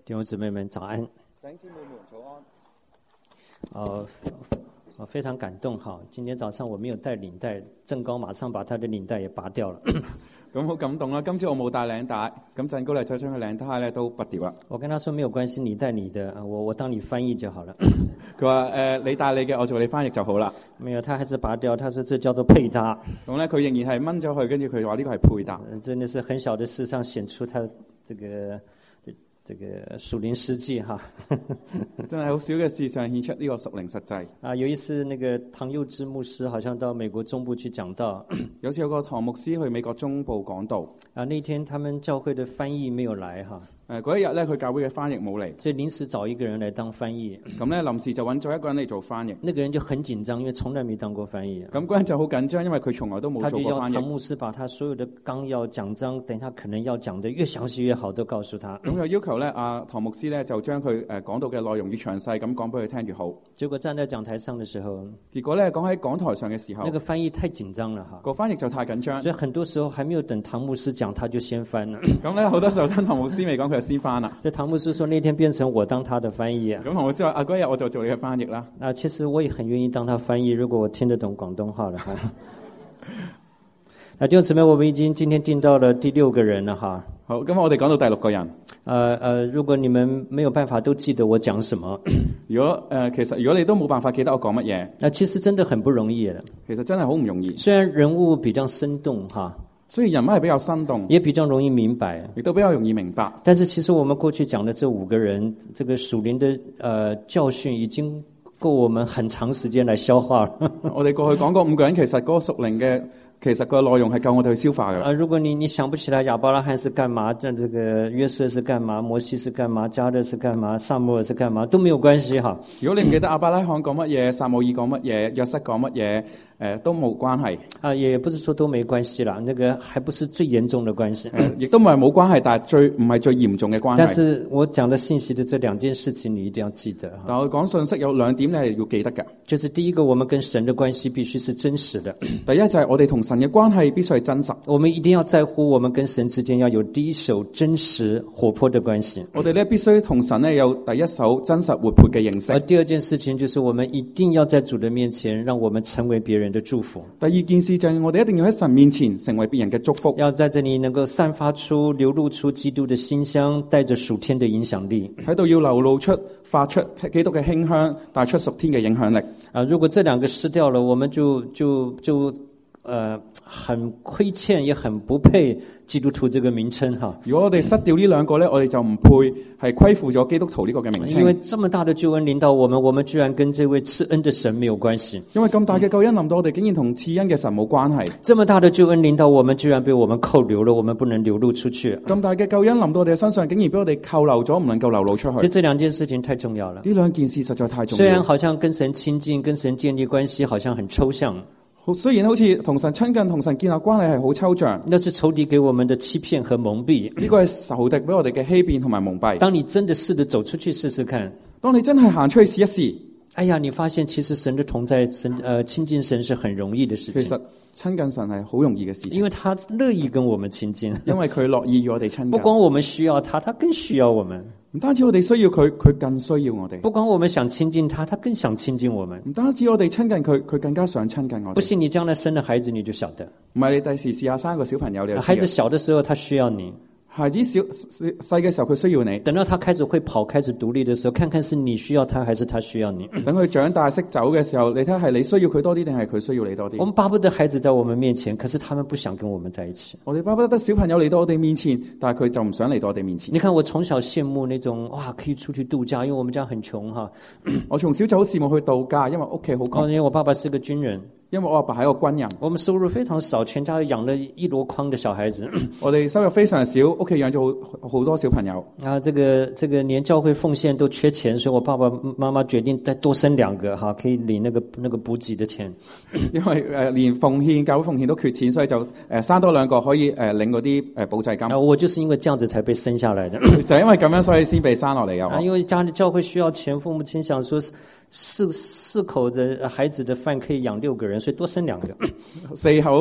弟兄姊妹们早安。 弟兄姊妹們早安。 非常感動哈！今天早上我沒有帶領帶，鄭高馬上把他的領帶也拔掉了。 咁好感動啦！今朝我冇帶領帶，咁鄭高嚟就將佢領帶咧都拔掉啦。 我跟他說沒有關係，你帶你的，我當你翻譯就好了。 佢話你帶你嘅，我做你翻譯就好啦。 沒有，他還是拔掉，他說這叫做配搭。 咁咧佢仍然係掹咗佢，跟住佢話呢個係配搭。 真的是很小的事上顯出他這個屬靈實際哈， 真係好少嘅事上顯出呢個屬靈實際。 有一次那個唐幼之牧師好像到美國中部去講道， 有次有個唐牧師去美國中部講道， 那天他們教會的翻譯沒有來哈。 嗰一日咧，佢教會嘅翻譯冇嚟， 所以臨時找一個人來當翻譯。 咁咧臨時就揾咗一個人嚟做翻譯。 那個人就很緊張，因為從來沒當過翻譯。 咁嗰人就好緊張，因為佢從來都冇做過翻譯。 他就叫唐牧師把他所有的綱要講章，等他可能要講得越詳細越好，都告訴他。 咁就要求咧，阿唐牧師咧就將佢講到嘅內容越詳細咁講俾佢聽越好。 結果站在講台上的時候， 結果咧講喺講台上嘅時候， 那個翻譯太緊張了哈。 個翻譯就太緊張， 所以很多時候還沒有等唐牧師講，他就先翻了。 咁咧好多時候等唐牧師未講，佢就先翻啦。 唐牧師說那天變成我當他的翻譯。 咁唐牧師話嗰日我就做你嘅翻譯啦。 其實我也很願意當他翻譯，如果我聽得懂廣東話的話。弟兄姊妹，我們已經今天進到了第6個人了哈。 好，咁我哋講到第6個人。 如果你們沒有辦法都記得我講什麼， 其實如果你都冇辦法記得我講乜嘢， 其實真的很不容易的。 其實真係好唔容易。 雖然人物比較生動哈。 所以人物係比較生動， 也比較容易明白， 亦都比較容易明白。 但是其實我們過去講的這5個人，這個屬靈的教訓已經夠我們很長時間來消化了。 我哋過去講過5個人，其實嗰個屬靈嘅，其實個內容係夠我哋去消化嘅。 如果你想不起來亞伯拉罕是幹嘛，這個約瑟是幹嘛，摩西是幹嘛，迦勒是幹嘛，撒母耳是幹嘛，都沒有關係哈。 如果你唔記得亞伯拉罕講乜嘢，撒母耳講乜嘢，約瑟講乜嘢，都冇關係。也不是說都沒關係啦，那個還不是最嚴重的關係。 亦都唔係冇關係，但係唔係最嚴重嘅關係。 但是我講的信息的這2件事情，你一定要記得。 但我講信息有2點你係要記得嘅。 就是第一個，我們跟神的關係必須是真實的。 第一就係我哋同神嘅關係必須係真實。 我們一定要在乎我們跟神之間要有第一手真實活潑的關係。 我哋咧必須同神咧有第一手真實活潑嘅認識。 而第2件事情就是我們一定要在主的面前，讓我們成為別人的祝福。 第2件事就係我哋一定要喺神面前成為別人嘅祝福。 要在這裏能夠散發出、流露出基督的馨香，帶着屬天的影響力。 喺度要流露出、發出基督嘅馨香，帶出屬天嘅影響力。 如果這2個失掉了，我們就很虧欠，也很不配基督徒這個名稱哈。 如果我哋失掉呢2個咧，我哋就唔配，係虧負咗基督徒呢個嘅名稱。 因為這麼大的救恩臨到我們，我們居然跟這位賜恩的神沒有關係。 因為咁大嘅救恩臨到我哋，竟然同賜恩嘅神冇關係。 這麼大的救恩臨到我們，居然被我們扣留了，我們不能流露出去。 咁大嘅救恩臨到我哋身上，竟然俾我哋扣留咗，唔能夠流露出去。 這2件事情太重要了。 呢2件事實在太重要。 雖然好像跟神親近、跟神建立關係，好像很抽象。 雖然好似同神親近、同神建立關係係好抽象， 那是仇敵給我們的欺騙和蒙蔽。 呢個係仇敵俾我哋嘅欺騙同埋蒙蔽。 當你真的試着走出去試試看， 當你真係行出去試一試， 哎呀，你發現其實神的同在，親近神是很容易的事情。 其實親近神係好容易嘅事情， 因為他樂意跟我們親近， 因為佢樂意與我哋親近。 不光我們需要他，他更需要我們。 唔單止我哋需要佢，佢更需要我哋。 不光我們想親近他，他更想親近我們。 唔單止我哋親近佢，佢更加想親近我哋。 不信你將來生了孩子，你就曉得。 唔係你第時試下生個小朋友，你就知。 孩子小的時候，他需要你。 孩子細嘅時候，佢需要你。 等到他開始會跑、開始獨立的時候，看看是你需要他，還是他需要你。 等佢長大識走嘅時候，你睇下係你需要佢多啲，定係佢需要你多啲。 我們巴不得孩子在我們面前，可是他們不想跟我們在一起。 我哋巴不得小朋友嚟到我哋面前，但係佢就唔想嚟到我哋面前。 你看我從小羨慕那種哇，可以出去度假，因為我們家很窮哈。 我從小就好羨慕去度假，因為屋企好窮。 因為我爸爸是個軍人。 因為我阿爸係一個軍人， 我們收入非常少，全家養了一籮筐的小孩子。 我哋收入非常少，屋企養咗好多小朋友。 這個連教會奉獻都缺錢，所以我爸爸媽媽決定再多生2個哈，可以領那個補給的錢。 因為連教會奉獻都缺錢，所以就生多2個可以領嗰啲補濟金。 我就是因為這樣子才被生下來的， 就因為咁樣，所以先被生落嚟嘅。 因為家裏教會需要錢，父母親想說四口的孩子的飯可以養6個人，所以多生2個。 4口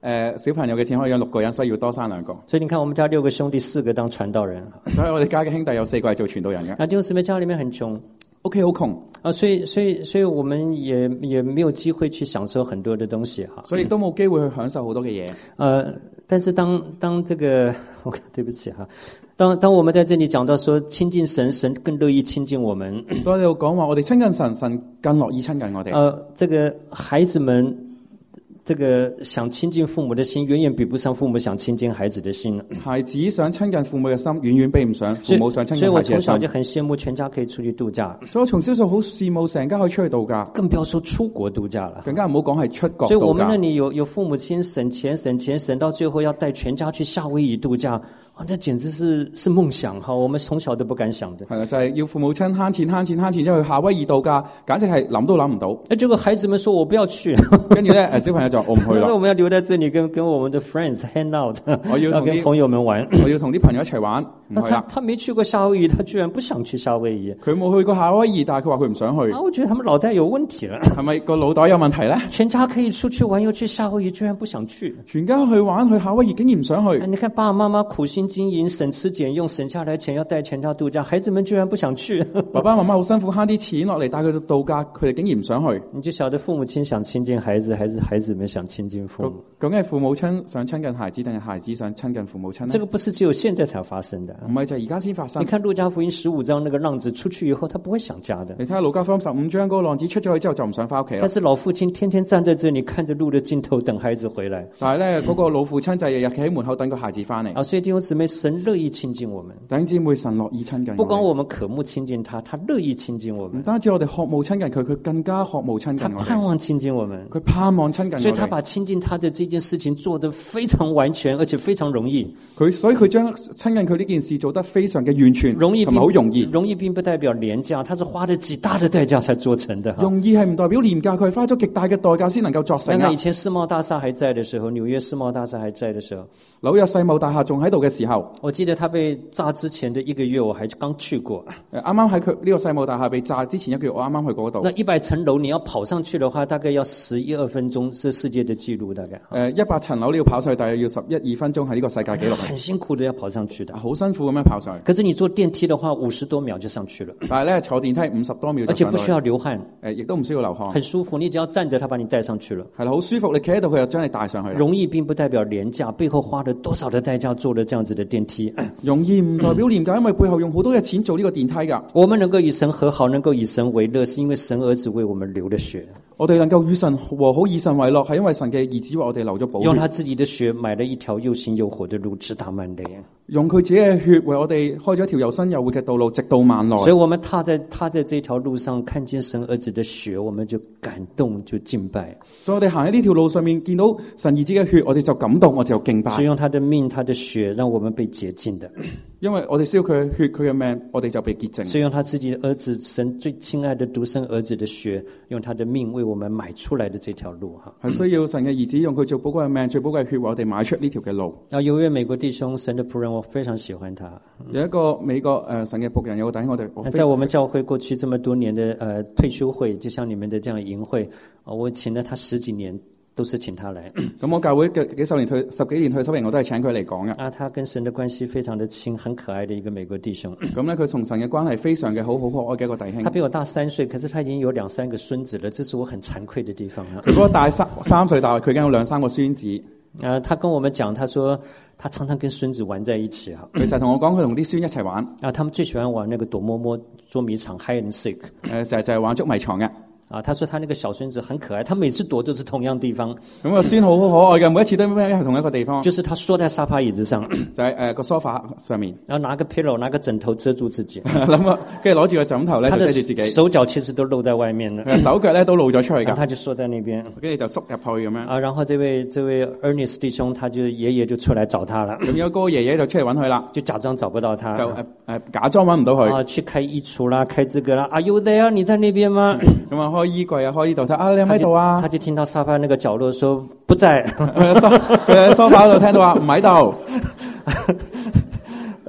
小朋友嘅錢可以養6個人，所以要多生2個。 所以你看，我們家6個兄弟，4個當傳道人。 所以我哋家嘅兄弟有4個係做傳道人嘅。 弟兄姊妹，家裏面很窮， 屋企好窮啊，所以我們也沒有機會去享受很多的東西哈。 所以都冇機會去享受好多嘅嘢。 但是當這個，對不起哈。當我們在這裡講到說親近神，神更樂意親近我們。 當你講話，我哋親近神，神更樂意親近我哋。 這個孩子們，這個想親近父母的心，遠遠比不上父母想親近孩子的心。 孩子想親近父母嘅心，遠遠比唔上父母想親近孩子嘅心。 所以我從小就很羨慕全家可以出去度假。 所以我從小就好羨慕成家可以出去度假， 更不要說出國度假了。 更加唔好講係出國度假。 所以我們那裡有父母親省錢，省到最後要帶全家去夏威夷度假。這簡直是夢想哈！我們從小都不敢想的。係啊， 就係要父母親慳錢，之後去夏威夷度假，簡直係諗都諗唔到。 結果孩子們說我不要去， 跟住咧，小朋友就我唔去啦。 我們要留在這裡跟我們的 friends hang out， 我要跟朋友們玩， 我要同啲朋友一齊玩。 他沒去過夏威夷，他居然不想去夏威夷。 佢冇去過夏威夷，但係佢話佢唔想去。 我覺得他們腦袋有問題了。 係咪個腦袋有問題咧？ 全家可以出去玩，又去夏威夷，居然不想去。 全家去玩去夏威夷，竟然唔想去。 你看爸爸媽媽苦心經營，省吃儉用，省下來錢要帶全家度假，孩子們居然不想去。 爸爸媽媽好辛苦慳啲錢落嚟帶佢去度假，佢哋竟然唔想去。 你就曉得父母親想親近孩子，還是孩子們想親近父母？ 究竟係父母親想親近孩子，定係孩子想親近父母親呢？ 這個不是只有現在才發生的， 唔係就係而家先發生。 你看路加福音15章那個浪子出去以後，他不會想家的。 你睇下路加福音15章嗰個浪子出咗去之後就唔想翻屋企啦。 但是老父親天天站在這裡，看着路的盡頭等孩子回來。 但係咧，嗰個老父親就日日企喺門口等個孩子翻嚟。 所以弟兄姊妹，神樂意親近我們。 弟兄姊妹，神樂意親近。 不光我們渴慕親近他，他樂意親近我們。 唔單止我哋渴慕親近佢，佢更加渴慕親近我哋。 他盼望親近我們， 佢盼望親近我哋。 所以他把親近他的這件事情做得非常完全，而且非常容易。 所以佢將親近佢呢件事做得非常嘅完全， 容易， 同埋好容易。 容易並不代表廉價，他是花了極大的代價才做成的。 容易係唔代表廉價，佢係花咗極大嘅代價先能夠作成。 以前世貿大廈還在的時候，紐約世貿大廈還在的時候， 紐約世貿大廈仲喺度嘅時候，我記得他被炸之前的1個月，我還剛去過。 啱啱喺佢呢個世貿大廈被炸之前1個月，我啱啱去過嗰度。 那100層樓你要跑上去的話，大概要11-12分鐘，是世界的紀錄大概。 100層樓你要跑上去，大概要11-12分鐘，係呢個世界紀錄。 很辛苦的要跑上去的， 好辛苦咁樣跑上去。 可是你坐電梯的話，50多秒就上去了。 但係咧坐電梯50多秒就上去， 而且不需要流汗， 亦都唔需要流汗， 很舒服。你只要站着，他把你帶上去了。 係啦，好舒服。你企喺度，佢就將你帶上去。 容易並不代表廉價，背後花了多少的代價做了這樣子的電梯。 容易唔代表廉價，因為背後用好多嘅錢做呢個電梯㗎。 我們能夠與神和好，能夠以神為樂，是因為神兒子為我們流了血。 我哋能夠與神和好，以神為樂，係因為神嘅兒子為我哋流咗寶血， 用他自己的血買了一條又新又活的路，直達萬里。 用佢自己嘅血為我哋開咗一條又新又活嘅道路，直到萬來。 所以我們踏在這條路上，看見神兒子的血，我們就感動，就敬拜。 所以我哋行喺呢條路上面，見到神兒子嘅血，我哋就感動，我哋就敬拜。 所以用他的命，他的血，讓我們被潔淨的。 因為我哋需要佢嘅血，佢嘅命，我哋就被潔淨。 所以用他自己的兒子，神最親愛的獨生兒子的血，用他的命為我們買出來的這條路哈。 係需要神嘅兒子用佢做寶貴嘅命，最寶貴嘅血，為我哋買出呢條嘅路。 有一位美國弟兄，神的僕人，我非常喜歡他。 有一個美國神嘅僕人，有個弟兄我在我們教會過去這麼多年的退休會，就像你們的這樣營會，我請了他10幾年。都是請他來。 咁我教會嘅十幾年退休營，我都係請佢嚟講嘅。 他跟神的關係非常的親，很可愛的一個美國弟兄。 咁咧，佢同神嘅關係非常嘅好可愛嘅一個弟兄。 他比我大3歲，可是他已經有2-3個孫子了，這是我很慚愧的地方。 佢嗰個大3歲大，佢已經有2-3個孫子。 他跟我們講，他說他常常跟孫子玩在一起啊。 佢成日同我講，佢同啲孫一齊玩。 他們最喜歡玩那個躲摸摸捉迷藏 hide and seek。 成日就係玩捉迷藏嘅。 他說他那個小孫子很可愛，他每次躲都是同樣地方。 咁個孫好可愛嘅，每一次都係同一個地方。 就是他縮在沙發椅子上， 就喺個梳化上面， 然後拿個 pillow，拿個枕頭遮住自己。 諗啊，跟住攞住個枕頭咧，就遮住自己。 手腳其實都露在外面了， 手腳咧都露咗出去㗎。 他就縮在那邊， 跟住就縮入去咁樣。 然後這位 Ernest 弟兄，他就爺爺就出來找他了。 咁有個爺爺就出嚟揾佢啦， 就假裝找不到他， 就假裝揾唔到佢。 去開衣櫥啦，開這個啦。Are you there？你在那邊嗎？ 咁啊，開衣櫃啊，開呢度。你喺度啊？ 他就聽到沙發那個角落說不在。 佢喺梳化度聽到話唔喺度。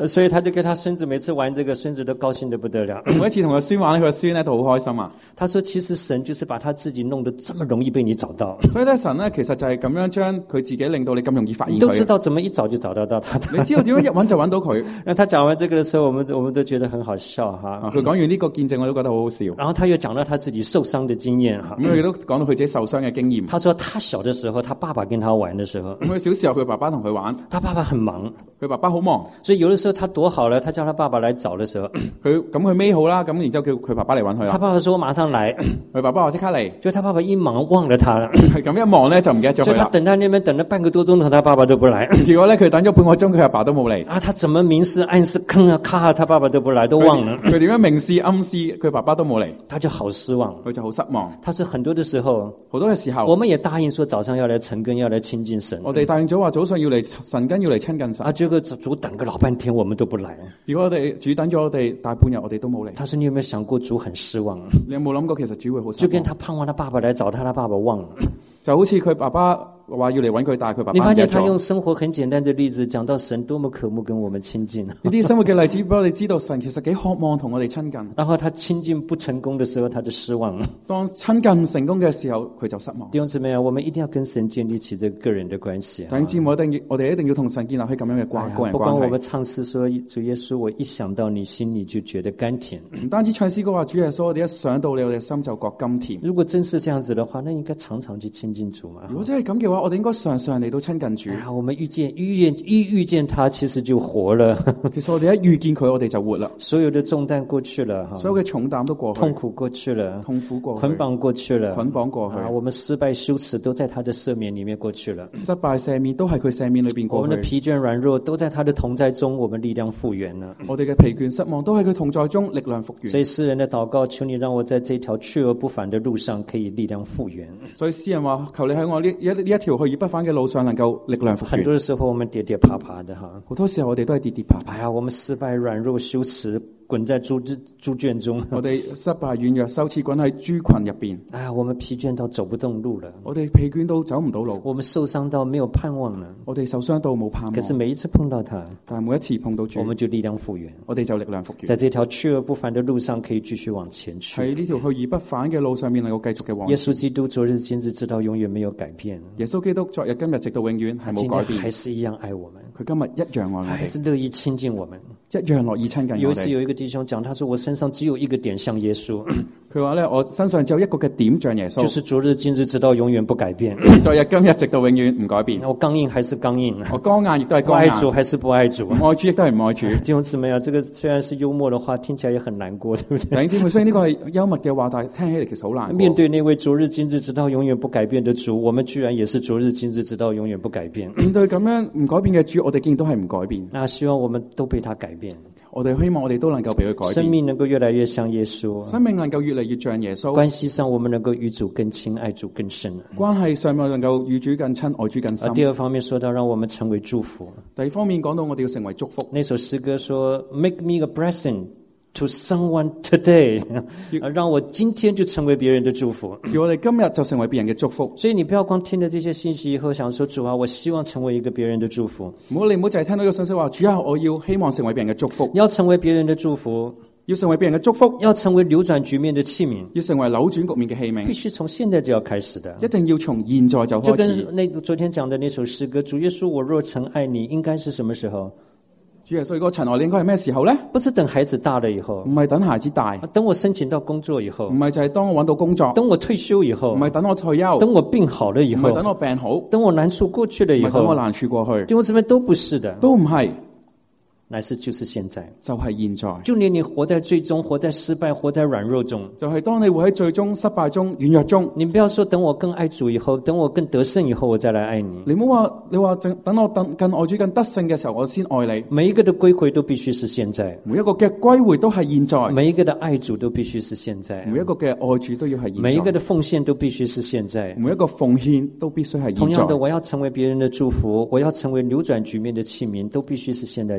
所以他就跟他孙子每次玩这个，孫子都高興得不得了。 每一次同個孫玩咧，佢個孫咧都好開心啊。 他說其實神就是把他自己弄得這麼容易被你找到。 所以咧，神咧其實就係咁樣將佢自己令到你咁容易發現佢。 你都知道怎麼一找就找得到他。 你知道點樣一揾就揾到佢。 那他講完這個的時候，我們都覺得很好笑哈。 佢講完呢個見證，我都覺得好好笑。 然後他又講到他自己受傷的經驗哈。 咁佢都講到佢自己受傷嘅經驗。 他說他小的時候，他爸爸跟他玩的時候， 佢小時候佢爸爸同佢玩， 他爸爸很忙， 佢爸爸好忙， 所以有的時候他躲好了，他叫他爸爸來找的時候， 佢孭好啦，咁然之後叫佢爸爸嚟揾佢啦。 他爸爸說我馬上來， 佢爸爸話即刻嚟， 就他爸爸一忙忘了他了， 咁一忙咧就唔記得咗佢啦。 所以他等在那邊等了半個多鐘頭，他爸爸都不來。 結果咧佢等咗半個鐘，佢阿爸都冇嚟。 啊，他怎麼明示暗示坑啊咔啊，他爸爸都不來，都忘了。 佢點樣明示暗示，佢爸爸都冇嚟， 他就好失望， 佢就好失望。 他說很多的時候， 好多嘅時候， 我們也答應說早上要來晨更，要來親近神。 我哋答應咗話早上要嚟晨更，要嚟親近神。 啊，結果主等個老半天，我們都不來。 如果我哋主等咗我哋大半日，我哋都冇嚟。 他說：你有沒有想過主很失望？ 你有冇諗過其實主會好失望？ 就跟他盼望他爸爸來找他，他爸爸忘了。 就好似佢爸爸話要嚟揾佢，但係佢爸爸唔記得咗。 你發現他用生活很簡單的例子講到神多麼渴慕跟我們親近。 呢啲生活嘅例子俾我哋知道神其實幾渴望同我哋親近。 然後他親近不成功的時候，他就失望了。 當親近成功嘅時候，佢就失望。 弟兄姊妹啊，我們一定要跟神建立起這個人的關係。 弟兄姊妹，我哋一定要同神建立起咁樣嘅個人關係。 不光我們唱詩說主耶穌，我一想到你，心裡就覺得甘甜。 唔單止唱詩歌話主耶穌，我哋一想到你，我哋心就覺甘甜。 如果真是這樣子的話，那應該常常去親近主嘛。 如果真係咁嘅話，我哋應該常常嚟到親近主。 我們遇見他，其實就活了。 其實我哋一遇見佢，我哋就活啦。 所有的重擔過去了， 所有嘅重擔都過去， 痛苦過去了， 痛苦過去， 捆綁過去了， 捆綁過去。 我們失敗羞恥都在他的赦免裡面過去了。 失敗赦免都係佢赦免裏邊過去。 我們的疲倦軟弱都在他的同在中，我們力量復原了。 我哋嘅疲倦失望都喺佢同在中，力量復原。 所以詩人的禱告，求你讓我在這條去而不返的路上可以力量復原。 所以詩人話：求你喺我呢一條去而不返嘅路上能夠力量復原。 很多時候我們跌跌爬爬的哈， 好多時候我哋都係跌跌爬爬。 哎呀，我們失敗軟弱羞恥，滾在豬圈中。 我哋失敗軟弱羞恥，滾喺豬群入邊。 哎呀，我們疲倦到走不動路了。 我哋疲倦到走唔到路。 我們受傷到沒有盼望了。 我哋受傷到冇盼望。 可是每一次碰到他， 但係每一次碰到主， 我們就力量復原。 我哋就力量復原。 在這條去而不返的路上，可以繼續往前去。 喺呢條去而不返嘅路上面，能夠繼續嘅往前。 耶穌基督昨日今日直到永遠沒有改變。 耶穌基督昨日今日直到永遠係冇改變。 還是一樣愛我們。 佢今日一樣愛我哋。 還是樂意親近我們。 一樣樂意親近我哋。 有一次有一個弟兄講，他說我身上只有一個點像耶穌。 佢話咧，我身上只有一個嘅點像耶穌。 就是昨日今日直到永遠不改變。 昨日今日直到永遠唔改變。 我剛硬還是剛硬。 我剛硬亦都係剛硬。 愛主還是不愛主？ 愛主亦都係唔愛主。 弟兄姊妹啊，這個雖然是幽默的話，聽起來也很難過，對不對？ 弟兄姊妹，雖然呢個係幽默嘅話，但係聽起嚟其實好難過。 面對那位昨日今日直到永遠不改變的主，我們居然也是昨日今日直到永遠不改變。 面對咁樣唔改變嘅主，我哋竟然都係唔改變。 那希望我們都被他改變。 我哋希望我哋都能夠被佢改變， 生命能夠越來越像耶穌， 生命能夠越嚟越像耶穌。 關係上，我們能夠與主更親，愛主更深。 關係上面能夠與主更親，愛主更深。 第二方面說到，讓我們成為祝福。 第二方面講到，我哋要成為祝福。 那首詩歌說 ：“Make me a blessing to someone today， 讓我今天就成為別人的祝福。 叫我哋今日就成為別人嘅祝福。 所以你不要光聽了這些信息以後，想說主啊，我希望成為一個別人的祝福。 你唔好淨係聽到呢個信息話，主啊，我要希望成為別人嘅祝福。 要成為別人的祝福， 要成為別人嘅祝福， 要成為扭轉局面的器皿， 要成為扭轉局面嘅器皿， 必須從現在就要開始的。 一定要從現在就開始。 就跟那昨天講的那首詩歌，主耶穌，我若曾愛你，應該是什麼時候？ 主耶穌，個塵埃你應該係咩時候咧？ 不是等孩子大了以後， 唔係等孩子大， 等我申請到工作以後， 唔係就係當我揾到工作， 等我退休以後， 唔係等我退休， 等我病好了以後， 唔係等我病好， 等我難處過去了以後， 唔係等我難處過去， 弟兄姊妹都不是的， 都唔係。 乃是就是現在， 就係現在。 就連你活在最終，活在失敗，活在軟弱中， 就係當你活喺最終失敗中、軟弱中。 你不要說等我更愛主以後，等我更得勝以後，我再來愛你。 你唔好話，你話等我更愛主、更得勝嘅時候，我先愛你。 每一個的歸回都必須是現在， 每一個嘅歸回都係現在。 每一個的愛主都必須是現在， 每一個嘅愛主都要係現在。 每一個的奉獻都必須是現在， 每一個奉獻都必須係現在。 同樣的，我要成為別人的祝福，我要成為扭轉局面的器皿，都必須是現在就開始。 同樣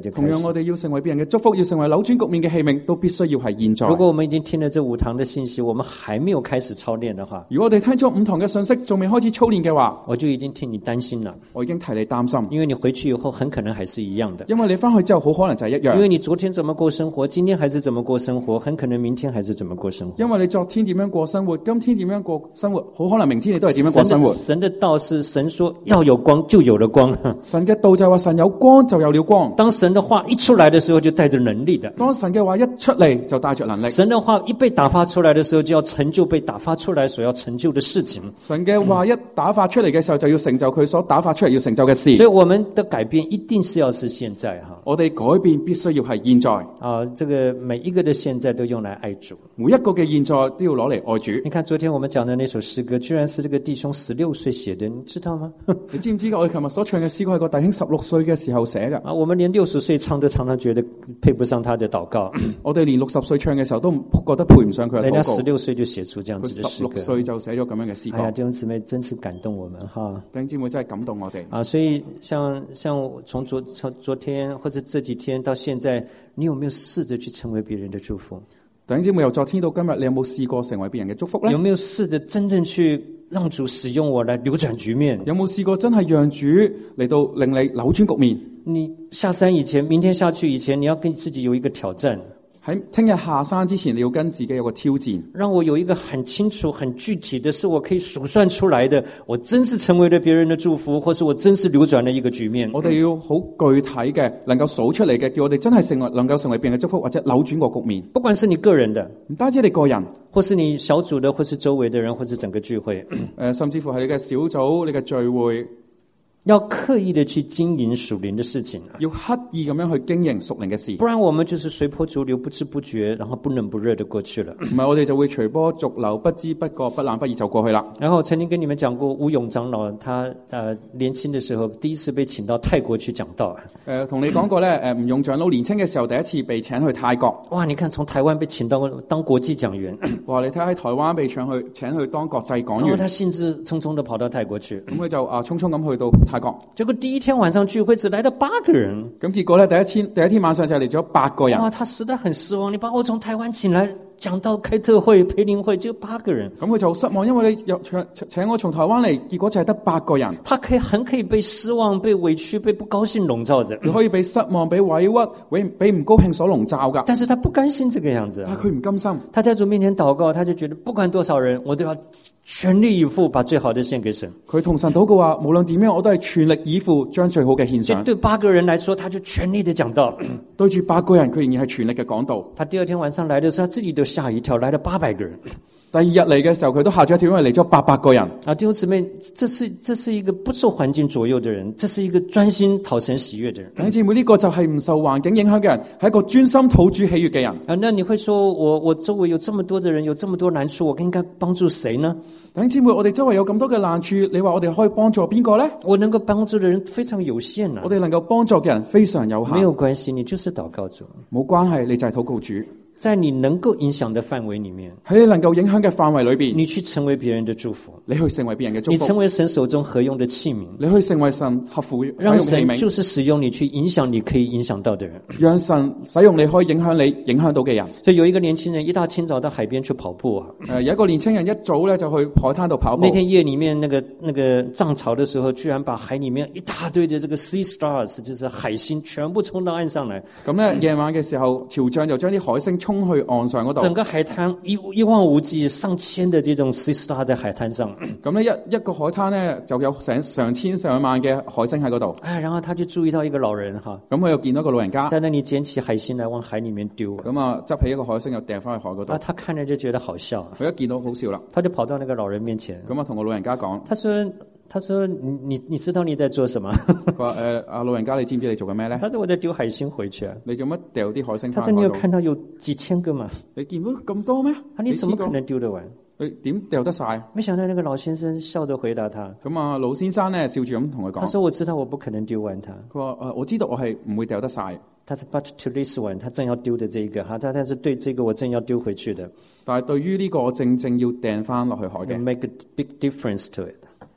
我哋要成為別人嘅祝福，要成為扭轉局面嘅器皿，都必須要係現在。 如果我們已經聽了這5堂的信息，我們還沒有開始操練的話， 如果我哋聽咗5堂嘅信息，仲未開始操練嘅話， 我就已經替你擔心了。 我已經替你擔心， 因為你回去以後很可能還是一樣的。 因為你翻去之後好可能就係一樣。 因為你昨天怎麼過生活，今天還是怎麼過生活，很可能明天還是怎麼過生活。 因為你昨天點樣過生活，今天點樣過生活，好可能明天你都係點樣過生活。 神的道是神說要有光就有了光。 神嘅道就係話神有光就有了光。 當神的話一出來的時候就帶着能力的。 當神嘅話一出嚟就帶着能力。 神的話一被打發出來的時候就要成就被打發出來所要成就的事情。 神嘅話一打發出嚟嘅時候就要成就佢所打發出嚟要成就嘅事。 所以我們的改變一定是要是現在哈。 我哋改變必須要係現在。 啊，這個每一個的現在都用來愛主。 每一個嘅現在都要攞嚟愛主。 你看昨天我們講的那首詩歌，居然是這個弟兄16歲寫的，你知道嗎？ 你知唔知我哋琴日所唱嘅詩歌係個弟兄16歲嘅時候寫嘅？ 啊，我們連60歲唱都常常覺得配不上他的禱告。 我哋連60歲唱嘅時候都覺得配唔上佢嘅禱告。 人家16歲就寫出這樣子的詩歌。 16歲就寫咗咁樣嘅詩歌。 哎呀，弟兄姊妹真是感動我們哈！ 弟兄姊妹真係感動我哋。 啊，所以像從昨天或者這幾天到現在，你有沒有試着去成為別人的祝福？ 弟兄姊妹由昨天到今日，你有冇試過成為別人嘅祝福呢？ 有沒有試着真正去讓主使用我來扭轉局面？ 有冇試過真係讓主嚟到令你扭轉局面？ 你下山以前，明天下去以前，你要跟自己有一個挑戰。 喺聽日下山之前，你要跟自己有個挑戰。 讓我有一個很清楚、很具體的是我可以數算出來的，我真是成為了別人的祝福，或是我真是扭轉了一個局面。 我哋要好具體嘅，能夠數出嚟嘅，叫我哋真係能夠成為別人嘅祝福，或者扭轉個局面。 不管是你個人的， 唔單止你個人， 或是你小組的，或是周圍的人，或是整個聚會， 甚至乎係你嘅小組、你嘅聚會。 要刻意的去經營屬靈的事情， 要刻意咁樣去經營屬靈嘅事， 不然我們就是隨波逐流，不知不覺，然後不冷不熱的過去了。 唔係我哋就會隨波逐流，不知不覺，不冷不熱就過去啦。 然後曾經跟你們講過，吳勇長老他年輕的時候第一次被請到泰國去講道。 同你講過咧，吳勇長老年輕嘅時候第一次被請去泰國。 哇！你看從台灣被請到當國際講員， 哇！你睇喺台灣被請去當國際講員， 然後他興致沖沖地跑到泰國去， 咁佢就匆匆咁去到泰國。 結果第一天晚上聚會只來了8個人， 咁結果咧第一天晚上就嚟咗8個人。 哇！他實在很失望，你把我從台灣請來講到開特會、培靈會，就8個人。 咁佢就失望，因為你又請我從台灣嚟，結果就係得8個人。 他很可以被失望、被委屈、被不高興籠罩着。 你可以被失望、被委屈、被唔高興所籠罩噶。 但是他不甘心這個樣子， 但係佢唔甘心。 他在主面前禱告，他就覺得不管多少人，我都要全力以赴把最好的獻給神。 佢同神禱告話，無論點樣，我都係全力以赴將最好嘅獻上。 對8個人來說，他就全力的講道。 對住8個人，佢仍然係全力嘅講道。 他第二天晚上來的時候，他自己都嚇一跳，來了800個人。 第二日嚟嘅時候，佢都嚇咗一跳，因為嚟咗800個人。 啊，弟兄姊妹，這是一個不受環境左右的人，這是一個專心討神喜悅的人。 弟兄姊妹，呢個就係唔受環境影響嘅人，係一個專心討主喜悅嘅人。 啊，那你會說我周圍有這麼多的人，有這麼多難處，我應該幫助誰呢？ 弟兄姊妹，我哋周圍有咁多嘅難處，你話我哋可以幫助邊個呢？ 我能夠幫助的人非常有限啊。 我哋能夠幫助嘅人非常有限。 沒有關係，你就是禱告主。 冇關係，你就係禱告主。 在你能夠影響的範圍裡面， 喺你能夠影響嘅範圍裏邊， 你去成為別人的祝福， 你去成為別人嘅祝福， 你成為神手中合用的器皿， 你去成為神合乎使用讓嘅器皿， 神就是使用你去影響你可以影響到的人， 讓神使用你可以影響你影響到嘅人。 所以有一個年輕人一大清早到海邊去跑步啊， 有一個年輕人一早咧就去海灘度跑步。 那天夜裡面那個漲潮的時候，居然把海裡面一大堆的這個 sea stars，就是海星，全部衝到岸上來。 咁咧夜晚嘅時候，潮漲就將啲海星衝去岸上嗰度。 整個海灘一望無際，上千的這種 sea star 在海灘上。 咁咧一個海灘咧就有上千上萬嘅海星喺嗰度。 然後他就注意到一個老人哈， 咁佢又見到一個老人家， 在那裡撿起海星來往海裡面丟。 咁啊執起一個海星又掟翻去海嗰度。 他看着就覺得好笑， 佢一見到好笑啦， 他就跑到那個老人面前。 咁啊同個老人家講， 他說你知道你在做什麼？ 佢話老人家，你知唔知你做緊咩咧？ 他說我在丟海星回去啊。 你做乜掉啲海星翻去？ 他說你有看到有幾千個嗎？ 你見到咁多咩？ 你怎麼可能丟得完？ 你點掉得晒？ 沒想到那個老先生笑着回答他。 咁啊老先生咧笑住咁同佢講， 他說我知道我不可能丟完它。 佢話我知道我係唔會掉得晒。 他說 But to this one， 他正要丟的這一個哈，但是對這個我正要丟回去的。 但係對於呢個我正要掟翻落去海嘅 ，make a big difference to it，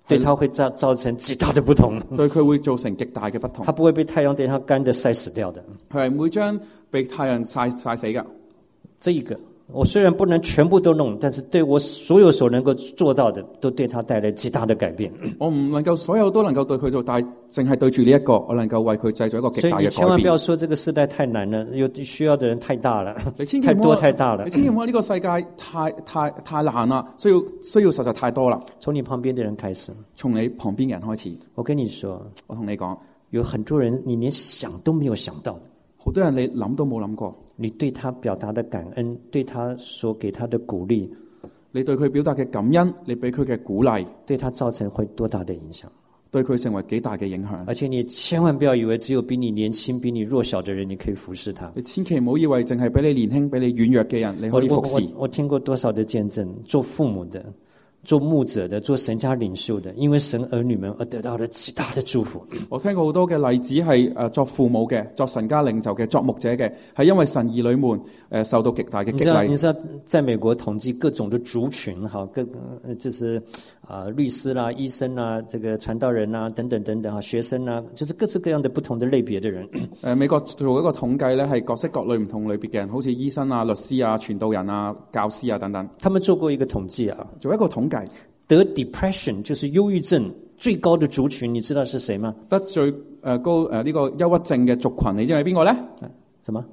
对他會造成極大的不同。 對佢會造成極大嘅不同。 他不會被太陽等下乾的曬死掉的。 佢係唔會將被太陽曬死㗎。 這一個我雖然不能全部都弄，但是對我所有所能夠做到的，都對他帶來極大的改變。 我唔能夠所有都能夠對佢做，但係淨係對住呢一個，我能夠為佢製造一個極大嘅改變。 所以你千萬不要說這個世代太難了，有需要的人太大了，太多太大了。 你千祈唔好呢個世界太難啦，需要實在太多啦。 從你旁邊的人開始， 從你旁邊嘅人開始。 我跟你說， 我同你講， 有很多人你連想都沒有想到的。 好多人你諗都冇諗過， 你對他表達的感恩，對他所給他的鼓勵， 你對佢表達嘅感恩，你俾佢嘅鼓勵， 對他造成會多大的影響？ 對佢成為幾大嘅影響？ 而且你千萬不要以為只有比你年輕、比你弱小的人，你可以服侍他。 你千祈唔好以為淨係比你年輕、比你軟弱嘅人，你可以服侍。 我聽過多少的見證，做父母的、做牧者的、做神家領袖的，因為神兒女們而得到了極大的祝福。 我聽過好多嘅例子係作父母嘅、作神家領袖嘅、作牧者嘅，係因為神兒女們受到極大嘅激勵。 你知道，在美國統計各種的族群，哈，就是律師啦、醫生啦、這個傳道人啦等等等等哈，學生啦，就是各式各樣的不同的類別的人。 美國做一個統計咧，係各式各類唔同類別嘅人，好似醫生啊、律師啊、傳道人啊、教師啊等等。 他們做過一個統計啊， 做一個統計， 得 depression 就是憂鬱症最高的族群，你知道是誰嗎？ 得最高呢個憂鬱症嘅族群，你知係邊個咧？ 什麼？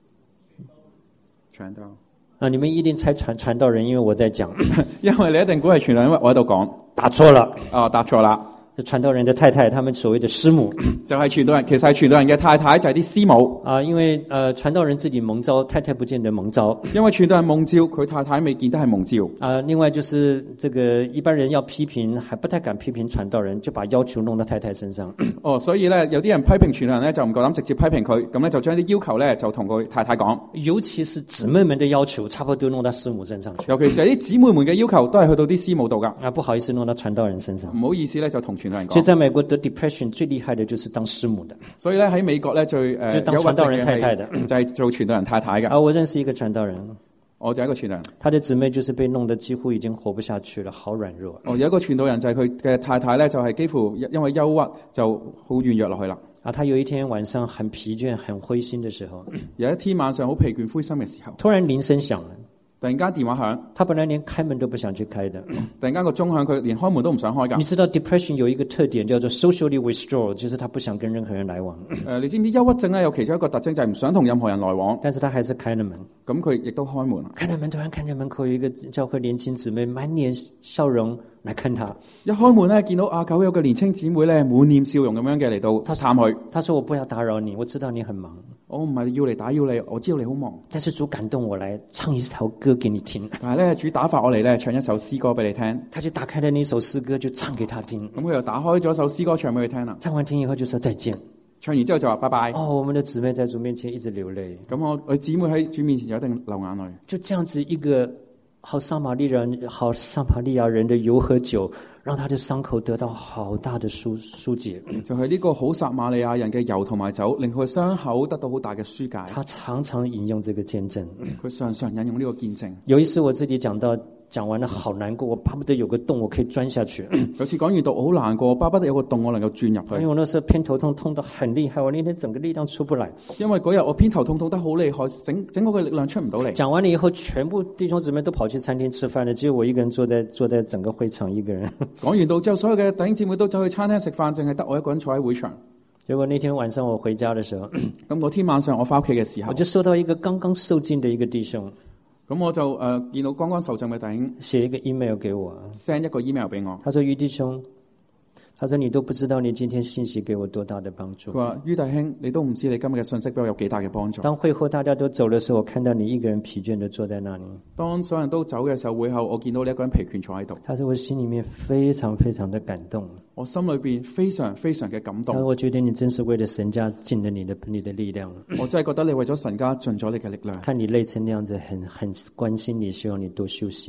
傳道啊！你們一定猜傳道人，因為我在講。 因為你一定估係傳道人，因為我喺度講。 答錯了。 答錯啦。 傳道人的太太，他們所謂的師母， 就係傳道人，其實係傳道人嘅太太，就係啲師母。 因為傳道人自己蒙召，太太不見得蒙召。因為傳道人蒙召，佢太太未見得係蒙召。 另外就是這個一般人要批評，還不太敢批評傳道人，就把要求弄到太太身上。 所以咧，有啲人批評傳道人咧，就唔夠膽直接批評佢，咁咧就將啲要求咧就同佢太太講。 尤其是姊妹們的要求，差不多都弄到師母身上去。 尤其是啲姊妹們嘅要求，都係去到啲師母度噶。 不好意思弄到傳道人身上。 唔好意思咧，就同傳道人講。 所以在美國得 depression 最厲害的就是當師母的。 所以咧喺美國咧最就當傳道人太太的， 就係做傳道人太太嘅。 我認識一個傳道人， 我就係一個傳道人。 他的姊妹就是被弄得幾乎已經活不下去了，好軟弱。 有一個傳道人就係佢嘅太太咧，就係幾乎因為憂鬱就好軟弱落去啦。 他有一天晚上很疲倦、很灰心的時候， 有一天晚上好疲倦、灰心嘅時候， 突然鈴聲響了。 突然間電話響， 他本來連開門都不想去開的。 突然間個鐘響，佢連開門都唔想開㗎。 你知道 depression 有一個特點叫做 socially withdraw， 就是他不想跟任何人來往。 你知唔知憂鬱症咧有其中一個特徵就係唔想同任何人來往？ 但是他還是開了門。 咁佢亦都開門啦。 開了門，突然看見門口有一個教會年輕姊妹滿臉笑容來看他。 一開門咧，見到教會有個年輕姊妹咧，滿臉笑容咁樣嘅嚟到探佢。 他說：我不要打擾你，我知道你很忙。 我唔係要嚟打擾你，我知道你好忙。 但是主感動我來唱一首歌給你聽。 但係咧，主打發我嚟咧唱一首詩歌俾你聽。 他就打開了那首詩歌，就唱給他聽。 咁佢又打開咗首詩歌唱俾佢聽啦。 唱完聽以後就說再見。 唱完之後就話拜拜。 我們的姊妹在主面前一直流淚。 咁我姊妹喺主面前就一定流眼淚。 就這樣子一個好撒瑪利亞人的油和酒，讓他的傷口得到好大的疏解。 就係呢個好撒瑪利亞人嘅油同埋酒，令佢傷口得到好大嘅疏解。 他常常引用這個見證。 佢常常引用呢個見證。 有一次我自己講完了好難過，我巴不得有個洞我可以鑽下去。 有次講完讀好難過，巴不得有個洞我能夠鑽入去。 因為我那時候偏頭痛，痛得很厲害，我那天整個力量出不來。 因為嗰日我偏頭痛痛得好厲害，整個嘅力量出唔到嚟。 講完了以後，全部弟兄姊妹都跑去餐廳吃飯了，只有我一個人坐在整個會場一個人。 講完到之後，所有嘅弟兄姊妹都走去餐廳食飯，淨係得我一個人坐喺會場。 結果那天晚上我回家的時候， 咁嗰天晚上我翻屋企嘅時候， 我就收到一個剛剛受浸的一個弟兄。 咁我就見到剛剛受浸嘅弟兄寫一個 email 給我 ，send 一個 email 俾我。 他說：于弟兄，他說你都不知道你今天信息給我多大的幫助。 佢話：于弟兄，你都唔知你今日嘅信息俾我有幾大嘅幫助。 當會後大家都走的時候，我看到你一個人疲倦地坐在那裡。 當所有人都走嘅時候，會後我見到你一個人疲倦坐喺度。 他說我心裡面非常非常的感動。 我心裏邊非常非常嘅感動。 我覺得你真是為了神家盡了你的力量。 我真係覺得你為咗神家盡咗你嘅力量。 看你累成那樣子，很關心你，希望你多休息。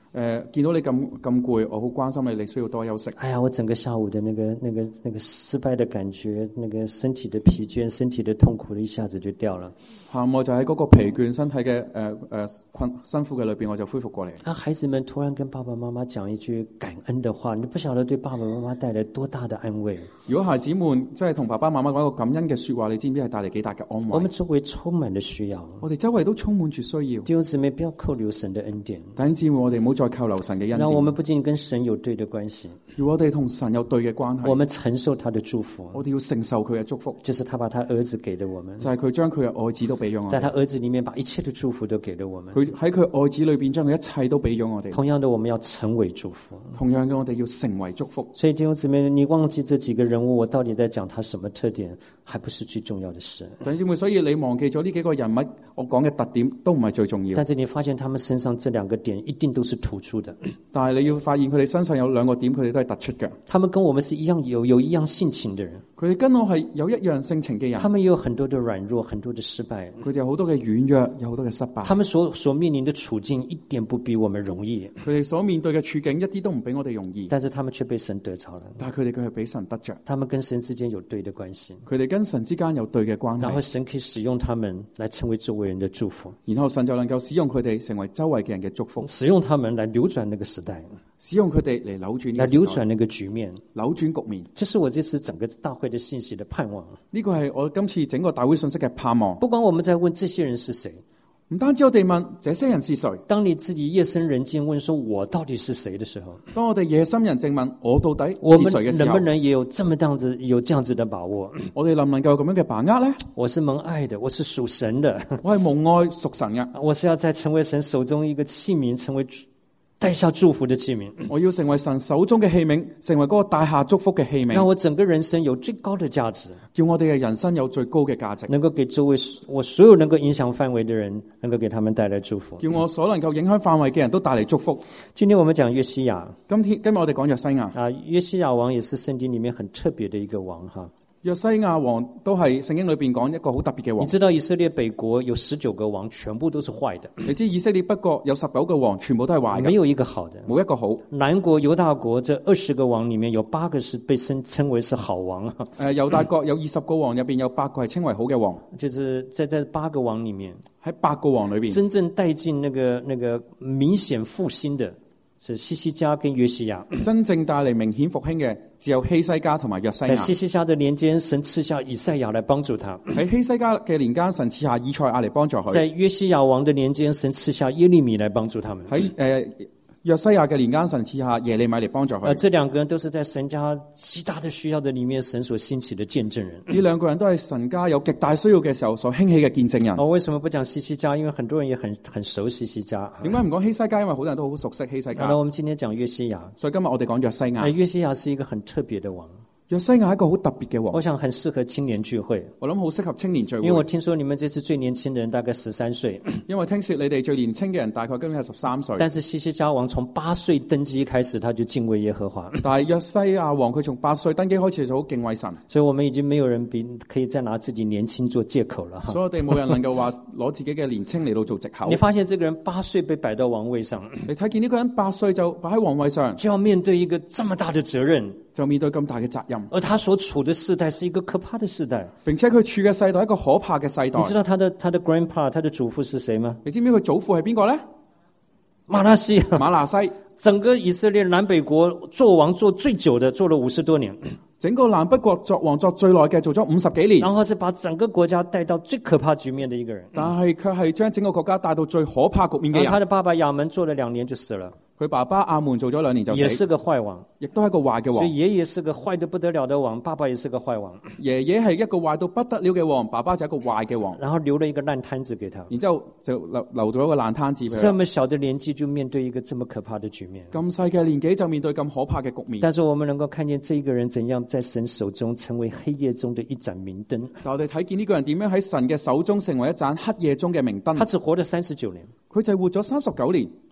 見到你咁攰，我好關心你，你需要多休息。 哎呀，我整個下午的那個失敗的感覺，那個身體的疲倦、身體的痛苦，一下子就掉了。 下午就喺嗰個疲倦身體嘅辛苦嘅裏邊，我就恢復過嚟。 啊，孩子們突然跟爸爸媽媽講一句感恩的話，你不曉得對爸爸媽媽帶來多大的安慰。 如果孩子們真係同爸爸媽媽講一個感恩嘅說話，你知唔知係帶嚟幾大嘅安慰？ 我們周圍充滿了需要， 我哋周圍都充滿住需要。 弟兄姊妹，不要扣留神的恩典。 弟兄姊妹，我哋唔好再扣留神嘅恩典。 讓我們不僅跟神有對的關係， 要我哋同神有對嘅關係。 我們承受他的祝福， 我哋要承受佢嘅祝福， 就是他把他兒子給了我們， 就係佢將佢嘅愛子都俾咗我哋。 在他兒子裏面把一切的祝福都給了我們。 佢喺佢愛子裏邊將佢一切都俾咗我哋。 同樣的，我們要成為祝福。 同樣嘅，我哋要成為祝福。 所以弟兄姊妹，你忘記這幾個人物，我到底在講他什麼特點，還不是最重要的事。 弟兄姊妹，所以你忘記咗呢幾個人物，我講嘅特點都唔係最重要。 但是你發現他們身上這兩個點一定都是突出的。 但係你要發現佢哋身上有兩個點，佢哋都係突出嘅。 他們跟我們是一樣有一樣性情的人。 佢哋跟我係有一樣性情嘅人。 他們也有很多的軟弱，很多的失敗。 佢哋有好多嘅軟弱，有好多嘅失敗。 他們所面臨的處境一點不比我們容易。 佢哋所面對嘅處境一啲都唔比我哋容易。 但是他們卻被神得着了。 但係佢哋佢係俾神得着。 他們跟神之間有對的關係。 佢哋跟神之間有對嘅關係。 然後神可以使用他們來成為周圍人的祝福。 然後神就能夠使用佢哋成為周圍嘅人嘅祝福。 使用他們來扭轉那個時代。 使用佢哋嚟扭轉， 來扭轉那個局面， 扭轉局面。 這是我這次整個大會的信息的盼望。 呢個係我今次整個大會信息嘅盼望。 不管我們在問這些人是誰， 唔單止我哋問這些人是誰， 當你自己夜深人靜問說我到底是誰的時候， 當我哋夜深人靜問我到底是誰嘅時候， 我們能不能也有這樣子的把握？ 我哋能唔能夠有咁樣嘅把握呢？ 我是蒙愛的，我是屬神的， 我係蒙愛屬神嘅， 我是要在成為神手中一個器皿，成為帶下祝福的器皿。 我要成為神手中嘅器皿，成為嗰個帶下祝福嘅器皿。 讓我整個人生有最高的價值， 叫我哋嘅人生有最高嘅價值， 能夠給周圍我所有能夠影響範圍的人，能夠給他們帶來祝福。 叫我所能夠影響範圍嘅人都帶嚟祝福。 今天我們講約西亞， 今日我哋講約西亞。 啊，約西亞王也是聖經裡面很特別的一個王哈。 約西亞王都係聖經裏邊講一個好特別嘅王。 你知道以色列北國有19個王，全部都是壞的。 你知以色列北國有19個王，全部都係壞嘅， 沒有一個好的， 冇一個好。 南國猶大國這20個王裡面有8個是被稱為是好王。 猶大國有20個王，入邊有8個係稱為好嘅王。 就是在8個王裡面， 喺8個王裏邊， 真正帶進那個明顯復興的是希西家跟約西亞。 真正帶嚟明顯復興嘅只有希西家同埋約西亞。 在希西家的年間，神賜下以賽亞來幫助他。 喺希西家嘅年間，神賜下以賽亞嚟幫助佢。 在約西亞王的年間，神賜下耶利米來幫助他們。 喺約西亞嘅年間，神賜下耶利米嚟幫助佢。 這兩個人都是在神家極大的需要的裡面，神所興起的見證人。 呢兩個人都係神家有極大需要嘅時候所興起嘅見證人。 我為什麼不講希西家？因為很多人也很熟悉希西家。 點解唔講希西家？因為好多人都好熟悉希西家。 好了，我們今天講約西亞。 所以今日我哋講約西亞。 約西亞是一個很特別的王。 約西亞係一個好特別嘅王， 我想很適合青年聚會。 我諗好適合青年聚會， 因為我聽說你們這次最年輕的人大概13歲。 因為聽說你哋最年輕嘅人大概今年係13歲。 但是希西家王從8歲登基開始，他就敬畏耶和華。 但係約西亞王佢從8歲登基開始就好敬畏神。 所以我們已經沒有人可以再拿自己年輕做借口了。 所以我哋冇人能夠話攞自己嘅年輕嚟到做藉口。 你發現這個人8歲被擺到王位上， 你睇見呢個人8歲就擺喺王位上， 就要面對一個這麼大的責任， 就面對咁大嘅責任。 而他所處的世代是一個可怕的世代， 並且佢處嘅世代係一個可怕嘅世代。 你知道他的 grandpa 他的祖父是誰嗎？ 你知唔知佢祖父係邊個咧？ 馬拿西。 馬拿西， 整個以色列南北國做王做最久的，做了50多年。 整個南北國作王作最耐嘅，做咗50幾年。 然後是把整個國家帶到最可怕局面的一個人。 但係卻係將整個國家帶到最可怕局面嘅人。 他的爸爸亞門做了2年就死了。 佢爸爸亞門做咗2年就死， 也是個壞王， 亦都係一個壞嘅王。 所以爺爺是個壞得不得了的王，爸爸也是個壞王。 爺爺係一個壞到不得了嘅王，爸爸就係一個壞嘅王。 然後留了一個爛攤子給他， 然之後就留咗一個爛攤子俾佢。 這麼小的年紀就面對一個這麼可怕的局面， 咁細嘅年紀就面對咁可怕嘅局面。 但是我們能夠看見這一個人怎樣在神手中成為黑夜中的一盞明燈。 但我哋睇見呢個人點樣喺神嘅手中成為一盞黑夜中嘅明燈。 他只活了39年， 佢就活咗39年。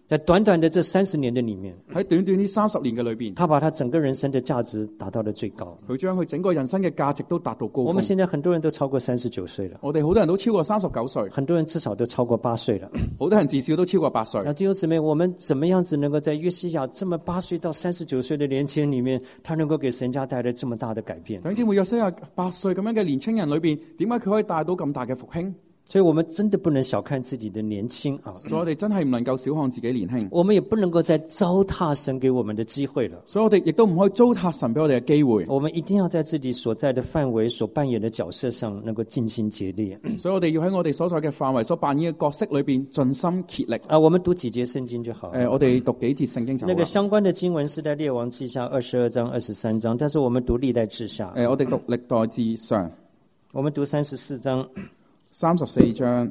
在短短的這30年的裡面， 喺短短呢30年嘅裏邊， 他把他整個人生的價值達到了最高。 佢將佢整個人生嘅價值都達到高峰。 我們現在很多人都超過39歲了， 我哋好多人都超過39歲， 很多人至少都超過8歲了。 好多人至少都超過8歲。 弟兄姊妹，我們怎麼樣子能夠在約西亞這麼8歲到39歲的年輕人裡面，他能夠給神家帶來這麼大的改變？ 弟兄姊妹，約西亞8歲咁樣嘅年青人裏邊，點解佢可以帶到咁大嘅復興？ 所以我們真的不能小看自己的年輕啊！ 所以我哋真係唔能夠小看自己年輕， 我們也不能夠再糟蹋神給我們的機會了。 所以我哋亦都唔可以糟蹋神俾我哋嘅機會。 我們一定要在自己所在的範圍、所扮演的角色上，能夠盡心竭力。 所以我哋要喺我哋所在嘅範圍、所扮演嘅角色裏邊盡心竭力。 我們讀幾節聖經就好。 我哋讀幾節聖經就好。 那個相關的經文是在列王記下22章、23章，但是我們讀歷代志下。 我哋讀歷代志上， 我們讀34章。 34章。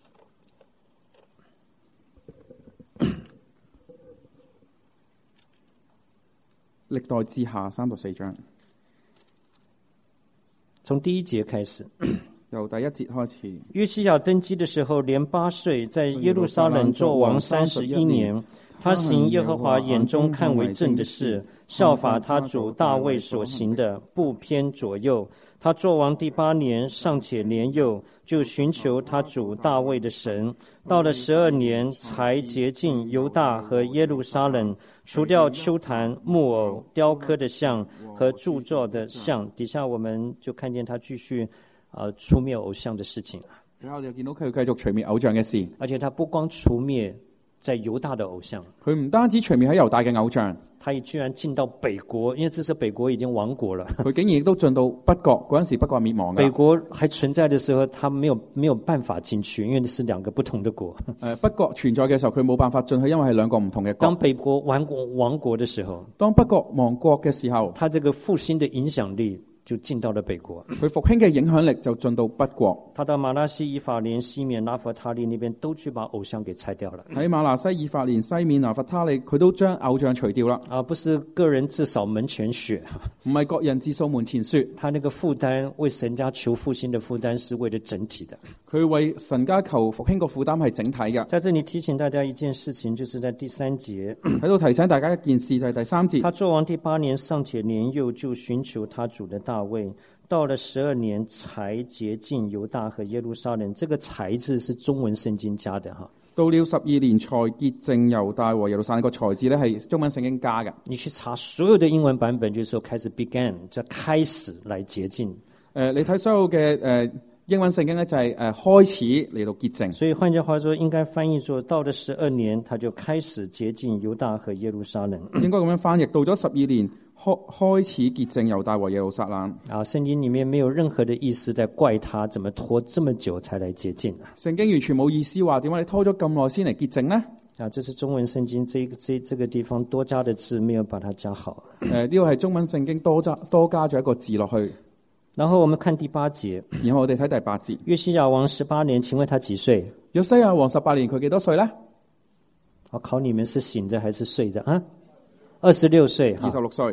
歷代志下34章， 從第1節開始， 由第1節開始。 約西亞登基的時候年8歲，在耶路撒冷作王31年。他行耶和華眼中看為正的事，效法他主大衛所行的，不偏左右。他作王第8年，尚且年幼，就尋求他主大衛的神。到了12年，才潔淨猶大和耶路撒冷，除掉丘壇、木偶、雕刻的像和鑄造的像。底下我們就看見他繼續除滅偶像的事情。 然後我哋見到佢繼續除滅偶像嘅事， 而且他不光除滅在猶大的偶像， 佢唔單止除滅喺猶大嘅偶像， 他也居然進到北國，因為這時候北國已經亡國了。 佢竟然亦都進到北國，嗰陣時北國滅亡嘅。 北國還存在的時候，他沒有辦法進去，因為是兩個不同的國。 北國存在嘅時候，佢冇辦法進去，因為係兩個唔同嘅國。 當北國亡國的時候， 當北國亡國嘅時候， 他這個復興的影響力就進到了北國， 佢復興嘅影響力就進到北國。 他到馬拿西、以法蓮、西緬、拿弗他利那邊都去把偶像給拆掉了。 喺馬拿西、以法蓮、西緬、拿弗他利，佢都將偶像除掉啦。 不是個人自掃門前雪， 唔係各人自掃門前雪。 他那個負擔為神家求復興的負擔是為了整體的。 佢為神家求復興個負擔係整體嘅。 在這裡提醒大家一件事情，就是在第3節， 喺度提醒大家一件事，就係第3節。 他作王第8年，尚且年幼，就尋求他主的大衛。到了12年，才潔淨猶大和耶路撒冷。這個才字是中文聖經加的哈。 到了12年，才潔淨猶大和耶路撒冷。個才字咧係中文聖經加嘅。 你去查所有的英文版本，就是說開始 began， 就開始來潔淨。 你睇所有嘅英文聖經咧就係開始嚟到潔淨。 所以換句話說，應該翻譯說，到了12年，他就開始潔淨猶大和耶路撒冷。 應該咁樣翻譯，到咗12年。開始潔淨猶大和耶路撒冷。 聖經裡面沒有任何的意思在怪他，怎麼拖這麼久才來潔淨。 聖經完全冇意思話點解你拖咗咁耐先嚟潔淨呢？ 這是中文聖經這個地方多加的字，沒有把它加好。 呢個係中文聖經多加咗一個字落去。 然後我們看第8節， 然後我哋睇第8節。 約西亞王18年，請問他幾歲？ 約西亞王18年，佢幾多歲呢？ 我考你們是醒着還是睡着啊？26歲。 26歲。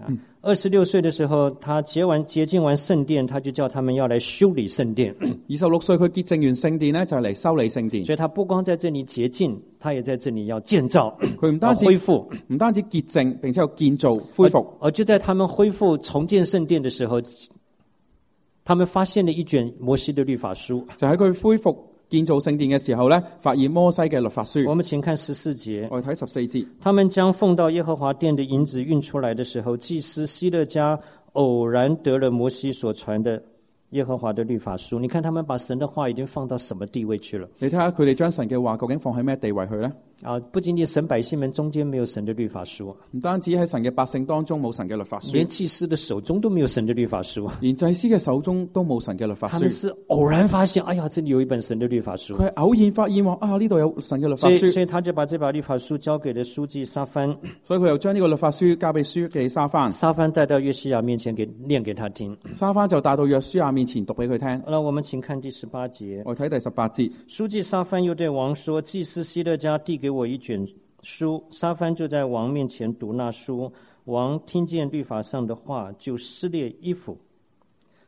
26歲的時候，他潔淨完聖殿，他就叫他們要來修理聖殿。 26歲佢潔淨完聖殿呢，就嚟修理聖殿。 所以他不光在這裡潔淨，他也在這裡要建造。 佢唔單止恢復， 唔單止潔淨，並且要建造恢復。 而就在他們恢復重建聖殿的時候，他們發現了一卷摩西的律法書。 就喺佢恢復建造聖殿嘅時候呢，發現摩西嘅律法書。 我們請看14節。 我哋睇14節。 他們將奉到耶和華殿的銀子運出來的時候，祭司希勒家偶然得了摩西所傳的耶和華的律法書。你看他們把神的話已經放到什麼地位去了？ 你睇下佢哋將神嘅話究竟放喺咩地位去呢？ 不僅僅神百姓們中間沒有神的律法書， 唔單止喺神嘅百姓當中冇神嘅律法書， 連祭司的手中都沒有神的律法書， 連祭司嘅手中都冇神嘅律法書。 他們是偶然發現，哎呀，這裡有一本神的律法書。 佢係偶然發現話呢度有神嘅律法書， 所以他就把這把律法書交給了書記沙番。 所以佢又將呢個律法書交俾書記沙番。 沙番帶到約西亞面前念給他聽。 沙番就帶到約書亞面前讀俾佢聽。 那我們請看第18節。 我睇第18節。 書記沙番又對王說：祭司希勒家遞給我一卷書，沙番就在王面前讀那書。王聽見律法上的話，就撕裂衣服，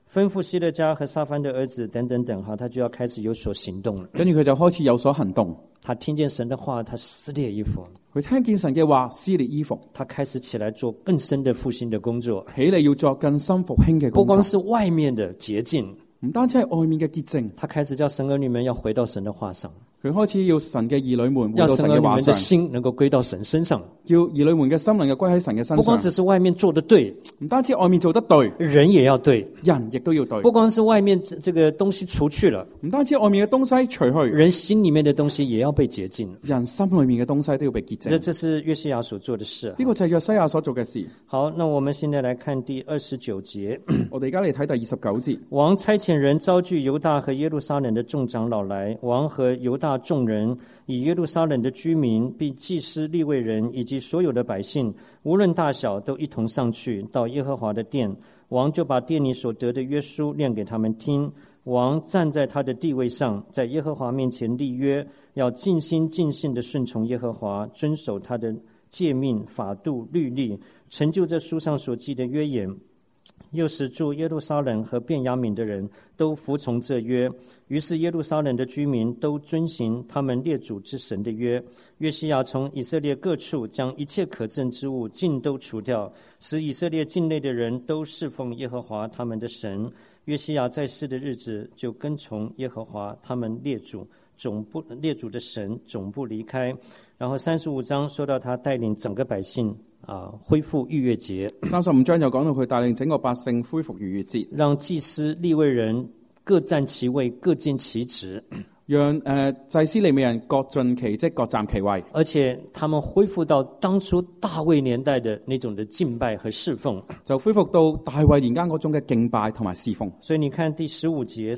吩咐希勒家和撒番的儿子等等等，他就要開始有所行動了。 跟住佢就開始有所行動。 他聽見神的話，他撕裂衣服。 佢聽見神嘅話，撕裂衣服。 他開始起來做更深的復興的工作， 起嚟要做更深復興嘅工作。 不光是外面的潔淨， 唔單止係外面嘅潔淨。 他開始叫神兒女們要回到神的話上。佢開始要神嘅兒女們回要到神嘅話上， 的心能夠歸到神身上， 要兒女們嘅心能夠歸喺神嘅身上。 不光只是外面做得對， 唔單止外面做得對， 人也要對， 人亦都要對。 不光是外面這個東西除去了， 唔單止外面嘅東西除去， 人心裡面的東西也要被潔淨。 人心裡面嘅東西都要被潔淨。 這是約西亞所做的事。 呢個就係約西亞所做嘅事。 好，那我們現在來看第29節。 我哋而家嚟睇第29節。 王差遣人招聚猶大和耶路撒冷的眾長老來，王和猶大眾人以耶路撒冷的居民，並祭司、利未人以及所有的百姓，無論大小，都一同上去到耶和華的殿。王就把殿裡所得的約書念給他們聽。王站在他的地位上，在耶和華面前立約，要盡心盡性地順從耶和華，遵守他的誡命、法度、律例，成就這書上所記的約言。又使住耶路撒冷和便雅憫的人都服從這約，於是耶路撒冷的居民都遵行他們列祖之神的約。約西亞從以色列各處將一切可憎之物盡都除掉，使以色列境內的人都侍奉耶和華他們的神。約西亞在世的日子，就跟從耶和華他們列祖的神，總不離開。然後35章說到他帶領整個百姓恢復逾越節。 35章就講到佢帶領整個百姓恢復逾越節， 讓祭司、利未人各佔其位，各盡其職。 讓祭司利未人各盡其職，各站其位， 而且他們恢復到當初大衛年代的那種的敬拜和侍奉， 就恢復到大衛年間嗰種嘅敬拜同埋侍奉。 所以你看第15節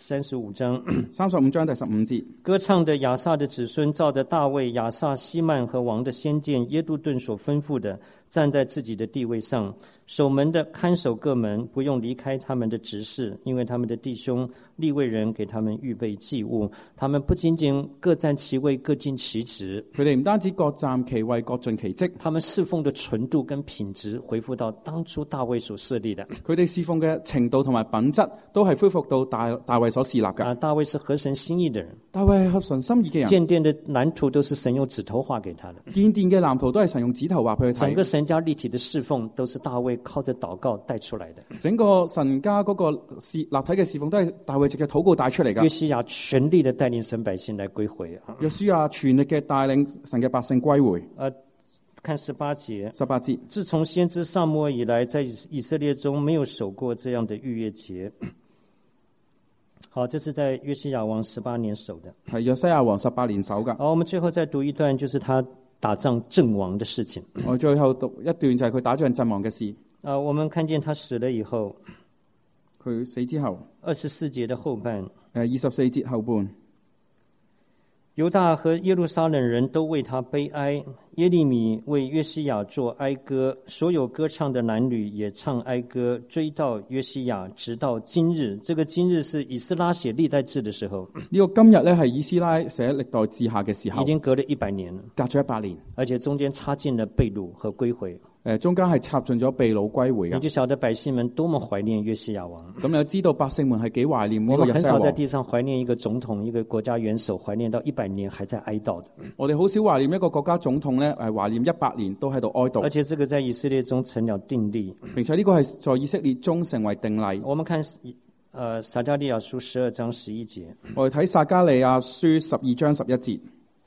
35章 35章第15節， 歌唱的亞薩的子孫照着大衛、亞薩、希曼和王的先見耶杜頓所吩咐的，站在自己的地位上，守門的看守各門，不用離開他們的職事，因為他們的弟兄利未人給他們預備祭物。他們不僅僅各佔其位，各盡其職， 佢哋唔單止各站其位，各盡其職， 他們侍奉的純度跟品質恢復到當初大衛所設立的。 佢哋侍奉嘅程度同埋品質都係恢復到大衛所設立嘅。 大衛是合神心意的人， 大衛係合神心意嘅人。 建殿的藍圖都是神用指頭畫給他的， 建殿嘅藍圖都係神用指頭畫俾佢睇。 整個神家立體的侍奉都是大衛靠着禱告帶出來的。 整個神家嗰個立體嘅侍奉都係大衛藉嘅禱告帶出嚟㗎。 約西亞全力的帶領神百姓來歸回。 約書亞全力嘅帶領神嘅百姓歸回。 看18節。 18節， 自從先知撒母耳以來，在以色列中沒有守過這樣的逾越節。好，這是在約西亞王18年守的。 係約西亞王18年守㗎。 好，我們最後再讀一段，就是他打仗陣亡的事情。 我最後讀一段就係佢打仗陣亡嘅事。 我們看見他死了以後， 佢死之後 24節的後半 ，24節後半， 猶大和耶路撒冷人都為他悲哀，耶利米為約西亞作哀歌，所有歌唱的男女也唱哀歌，追悼約西亞，直到今日。這個今日是以斯拉寫歷代志的時候。 呢個今日咧係以斯拉寫歷代志下嘅時候， 已經隔了100年了， 隔咗100年， 而且中間插進了被擄和歸回。 中間係插進咗被擄歸回嘅。 你就曉得百姓們多麼懷念約西亞王。 咁又知道百姓們係幾懷念呢個約西亞王。 我們很少在地上懷念一個總統、一個國家元首，懷念到100年還在哀悼的。 我哋好少懷念一個國家總統咧，懷念100年都喺度哀悼。 而且這個在以色列中成了定例， 並且呢個係在以色列中成為定例。 我們看撒迦利亞書12章11節。 我哋睇撒迦利亞書12章11節。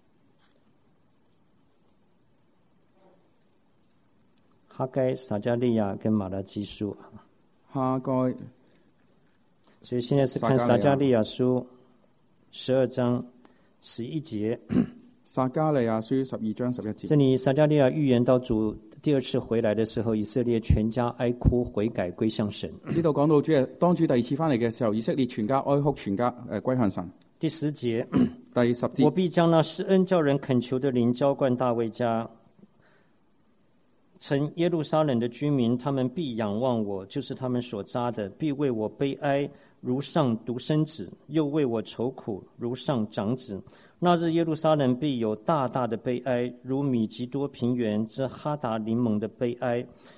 哈該、撒迦利亞跟馬拉基書。 哈該。 所以現在是看撒迦利亞書12章11節。 撒迦利亞書12章11節。 這裡撒迦利亞預言到主第二次回來的時候，以色列全家哀哭悔改歸向神。 呢度講到當主第二次翻嚟嘅時候，以色列全家哀哭，全家歸向神。 第10節。 第10節。 我必將那施恩叫人懇求的靈澆灌大衛家。曾耶路撒冷的居民，他們必仰望我，就是他們所扎的，必為我悲哀，如上獨生子，又為我愁苦，如上長子。那日耶路撒冷必有大大的悲哀，如米吉多平原之哈達檸檬的悲哀。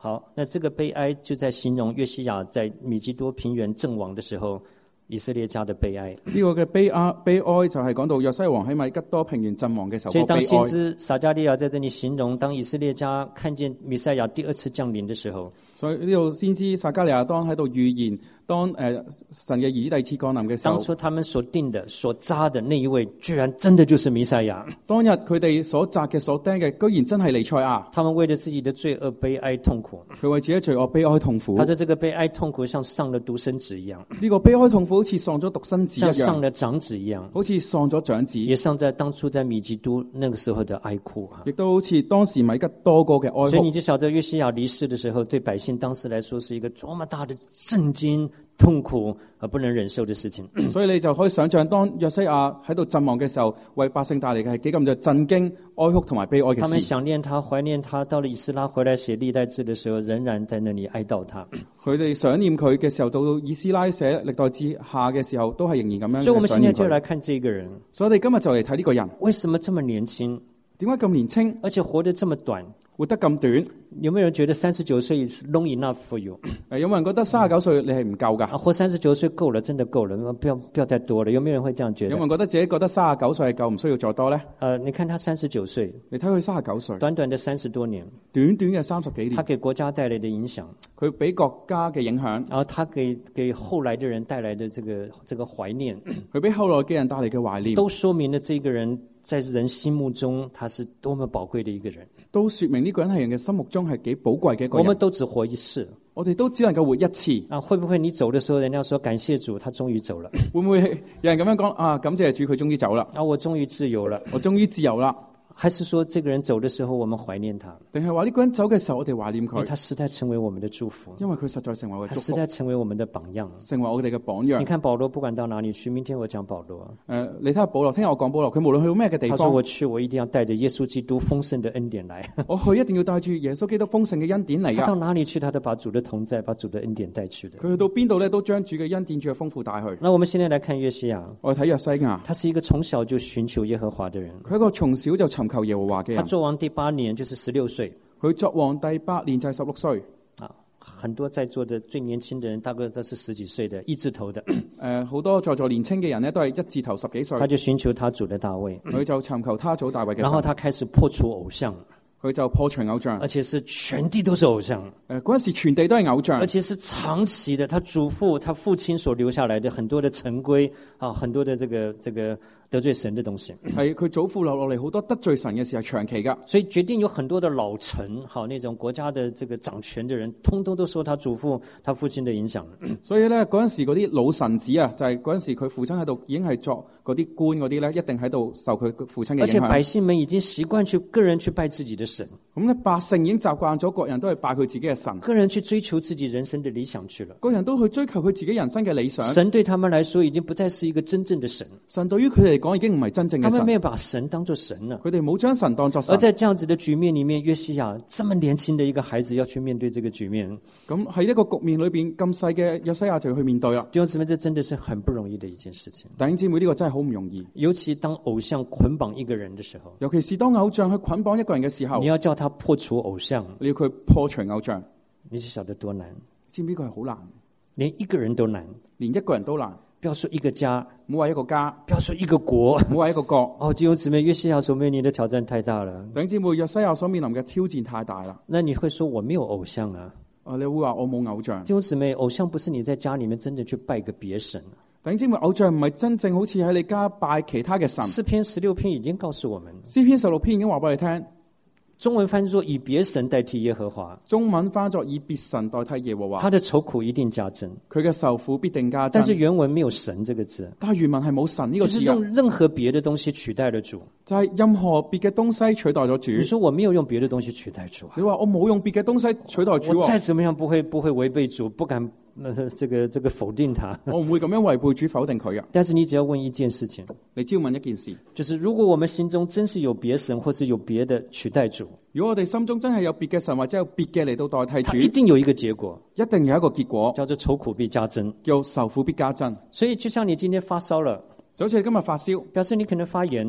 好，那這個悲哀就在形容約西亞在米基多平原陣亡的時候，以色列家的悲哀。 呢個嘅悲哀就係講到約西王喺米吉多平原陣亡嘅時候所以當個悲哀。 先知撒迦利亞在這裡形容，當以色列家看見彌賽亞第二次降臨的時候， 所以呢度先知撒迦利亞當喺度預言，當神嘅兒子第二次降臨嘅時候， 當初他們所定的、所扎的那一位，居然真的就是彌賽亞。 當日佢哋所扎嘅、所釘嘅，居然真係彌賽亞。 他們為了自己的罪惡悲哀痛苦。 佢為自己罪惡悲哀痛苦。 他說：這個悲哀痛苦像上了獨生子一樣。 呢個悲哀痛苦好似喪咗獨生子一樣， 像上了長子一樣， 好似喪咗長子。 也像在當初在米基都那個時候的哀哭。 亦都好似當時米吉多個嘅哀哭。 所以你就曉得約西亞離世的時候，對百姓當時來說是一個多麼大的震驚、痛苦而不能忍受的事情。 所以你就可以想象，當約西亞喺度陣亡嘅時候，為百姓帶嚟嘅係幾咁就震驚、哀哭同埋悲哀嘅事。 他們想念他、懷念他，到了以斯拉回來寫歷代志的時候，仍然在那裡哀悼他。 佢哋想念佢嘅時候，到以斯拉寫歷代志下嘅時候，都係仍然咁樣。 所以我們現在就來看這個人。 所以我哋今日就嚟睇呢個人， 為什麼這麼年輕？ 點解咁年輕， 而且活得這麼短？ 活得咁短？ 有沒有人覺得39歲is long enough for you？ 有冇人覺得39歲你係唔夠㗎？ 活39歲夠了，真的夠了，不要再多了。有沒有人會這樣覺得？ 有冇人覺得自己覺得39歲係夠，唔需要再多呢？ 你看他39歲， 你睇佢39歲， 短短的30多年， 短短嘅30幾年， 他給國家帶來的影響， 佢俾國家嘅影響， 然後他給後來的人帶來的這個懷念， 佢俾後來嘅人帶嚟嘅懷念， 都說明了這個人在人心目中他是多麼寶貴的一個人， 都說明呢個人喺人嘅心目中係幾寶貴嘅一個人。 我們都只活一次， 我哋都只能夠活一次。 會不會你走的時候，人家說感謝主，他終於走了？ 會唔會有人咁樣講啊？感謝主，佢終於走啦！ 我終於自由了， 我終於自由啦！ 還是說這個人走的時候，我們懷念他？ 定係話呢個人走嘅時候，我哋懷念佢？ 他實在成為我們的祝福， 因為佢實在成為我嘅祝福， 他實在成為我們的榜樣， 成為我哋嘅榜樣。 你看保羅不管到哪裡去，明天我講保羅。 你睇下保羅，聽日我講保羅，佢無論去到咩嘅地方， 他說我去，我一定要帶着耶穌基督豐盛的恩典來。 我去一定要帶住耶穌基督豐盛嘅恩典嚟㗎。 他到哪裡去，他都把主的同在、把主的恩典帶去的。 佢去到邊度咧，都將主嘅恩典、主嘅豐富帶去。 那我們現在來看約西亞， 我哋睇約西亞，他是一個從小就尋求耶和華的人。 佢係一個從小就尋求耶和華嘅人。 他作王第8年就是16歲。 佢作王第8年就係16歲。 很多在座的最年輕的人，大概都是10幾歲的一字頭的。 好多在座年輕嘅人呢，都係一字頭10幾歲。 他就尋求他主的大衛， 佢就尋求他祖大衛嘅神。 然後他開始破除偶像。 佢就破除偶像， 而且是全地都是偶像。 嗰陣時全地都係偶像， 而且是長期的。他祖父、他父親所留下來的很多的陳規啊，很多的這個得罪神的東西， 係佢祖父留落嚟好多得罪神嘅事係長期噶。 所以決定有很多的老臣，好那種國家的這個掌權的人，通通都受他祖父、他父親的影響。 所以咧嗰陣時嗰啲老臣子啊，就係嗰陣時佢父親喺度已經係作嗰啲官嗰啲咧，一定喺度受佢父親嘅影響。 而且百姓們已經習慣去個人去拜自己的神。 咁咧，百姓已經習慣咗，各人都係拜佢自己嘅神， 個人去追求自己人生的理想去了。 個人都去追求佢自己人生嘅理想。 神對他們來說，已經不再是一個真正的神。 神對於佢哋嚟講，已經唔係真正嘅神。 他們沒有把神當作神了。 佢哋冇將神當作神。 而在這樣子的局面裡面，約西亞這麼年輕的一個孩子要去面對這個局面。 咁喺一個局面裏邊咁細嘅約西亞就要去面對啦。 弟兄姊妹，這真的是很不容易的一件事情。 弟兄姊妹，呢個真係好唔容易。 尤其當偶像捆綁一個人的時候， 尤其是當偶像去捆綁一個人嘅時候， 你要叫他破除偶像， 你要佢破除偶像， 你就曉得多難。 知唔知呢個係好難？ 連一個人都難， 連一個人都難。 不要說一個家， 唔好話一個家； 不要說一個國， 唔好話一個國。 弟兄姊妹，約西亞所面臨的挑戰太大了。 弟兄姊妹，約西亞所面臨嘅挑戰太大啦。 那你會說我沒有偶像啊？ 你會話我冇偶像？ 弟兄姊妹，偶像不是你在家裡面真的去拜個別神。 弟兄姊妹，偶像唔係真正好似喺你家拜其他嘅神。 詩篇16篇已經告訴我們， 詩篇16篇已經話俾你聽。 中文翻作以別神代替耶和華， 中文翻作以別神代替耶和華。 他的愁苦一定加增， 佢嘅受苦必定加增。 但是原文沒有神這個字， 但係原文係冇神呢個字， 就是用任何別的東西取代了主， 就係任何別嘅東西取代咗主。 你說我沒有用別的東西取代主啊？ 你話我冇用別嘅東西取代主， 我再怎麼樣不會違背主，不敢這個否定他。 我唔會咁樣違背主否定佢嘅。 但是你只要問一件事情， 你只要問一件事， 就是如果我們心中真是有別神，或是有別的取代主， 如果我哋心中真係有別嘅神或者有別嘅嚟到代替主， 一定有一個結果， 一定有一個結果， 叫做愁苦必加增， 叫受苦必加增。 所以就像你今天發燒了， 就好似你今日發燒， 表示你可能發炎了，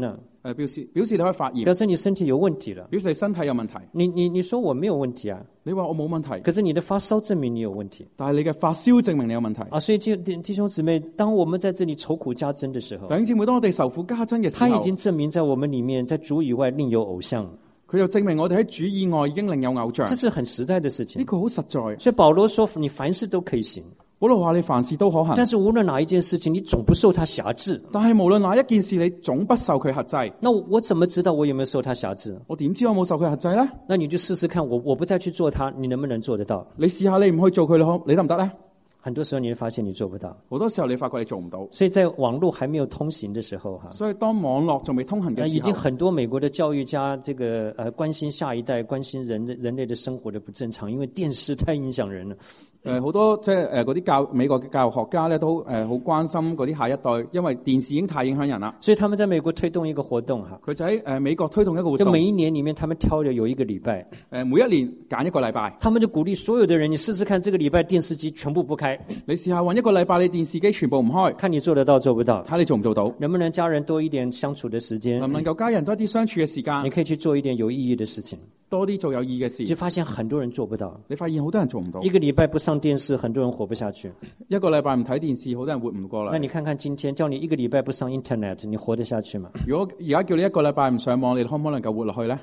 表示你可以發炎， 表示你身體有問題了。 表示你身體有問題。 你說我沒有問題啊？ 你話我冇問題， 可是你的發燒證明你有問題。 但係你嘅發燒證明你有問題。 啊，所以弟兄姊妹，當我們在這裡愁苦加增的時候， 弟兄姊妹，當我哋受苦加增嘅時候， 他已經證明在我們裡面，在主以外另有偶像。 佢又證明我哋喺主以外已經另有偶像。 這是很實在的事情。 呢個好實在。 所以保羅說，你凡事都可以行。 保羅話你凡事都可行， 但是無論哪一件事情，你總不受他轄制。 但係無論哪一件事，你總不受佢轄制。 那我怎麼知道我有沒有受他轄制？ 我點知我冇受佢轄制呢？ 那你就試試看，我不再去做它，你能不能做得到？ 你試下你唔去做佢，你得唔得呢？ 很多時候你會發現你做不到。 好多時候你發覺你做唔到。 所以在網絡還沒有通行的時候， 所以當網絡仲未通行嘅時候， 已經很多美國的教育家關心下一代，關心人類的生活的不正常，因為電視太影響人了。 好多即係嗰啲美國嘅教育學家咧，都好關心嗰啲下一代，因為電視已經太影響人啦。 所以他們在美國推動一個活動哈， 佢就喺美國推動一個活動， 就每一年裡面，他們挑咗有一個禮拜， 每一年揀一個禮拜， 他們就鼓勵所有的人，你試試看，這個禮拜電視機全部不開， 你試下揾一個禮拜，你電視機全部唔開， 看你做得到做不到， 睇你做唔做到， 能不能家人多一點相處的時間， 能唔能夠家人多一啲相處嘅時間， 你可以去做一點有意義的事情， 多啲做有意義嘅事， 就發現很多人做不到， 你發現好多人做唔到， 一個禮拜不上電視，很多人活不下去， 一個禮拜唔睇電視，好多人活唔過嚟。 那你看看今天叫你一個禮拜不上 Internet， 你活得下去嗎？ 如果而家叫你一個禮拜唔上網，你可唔可能夠活落去呢？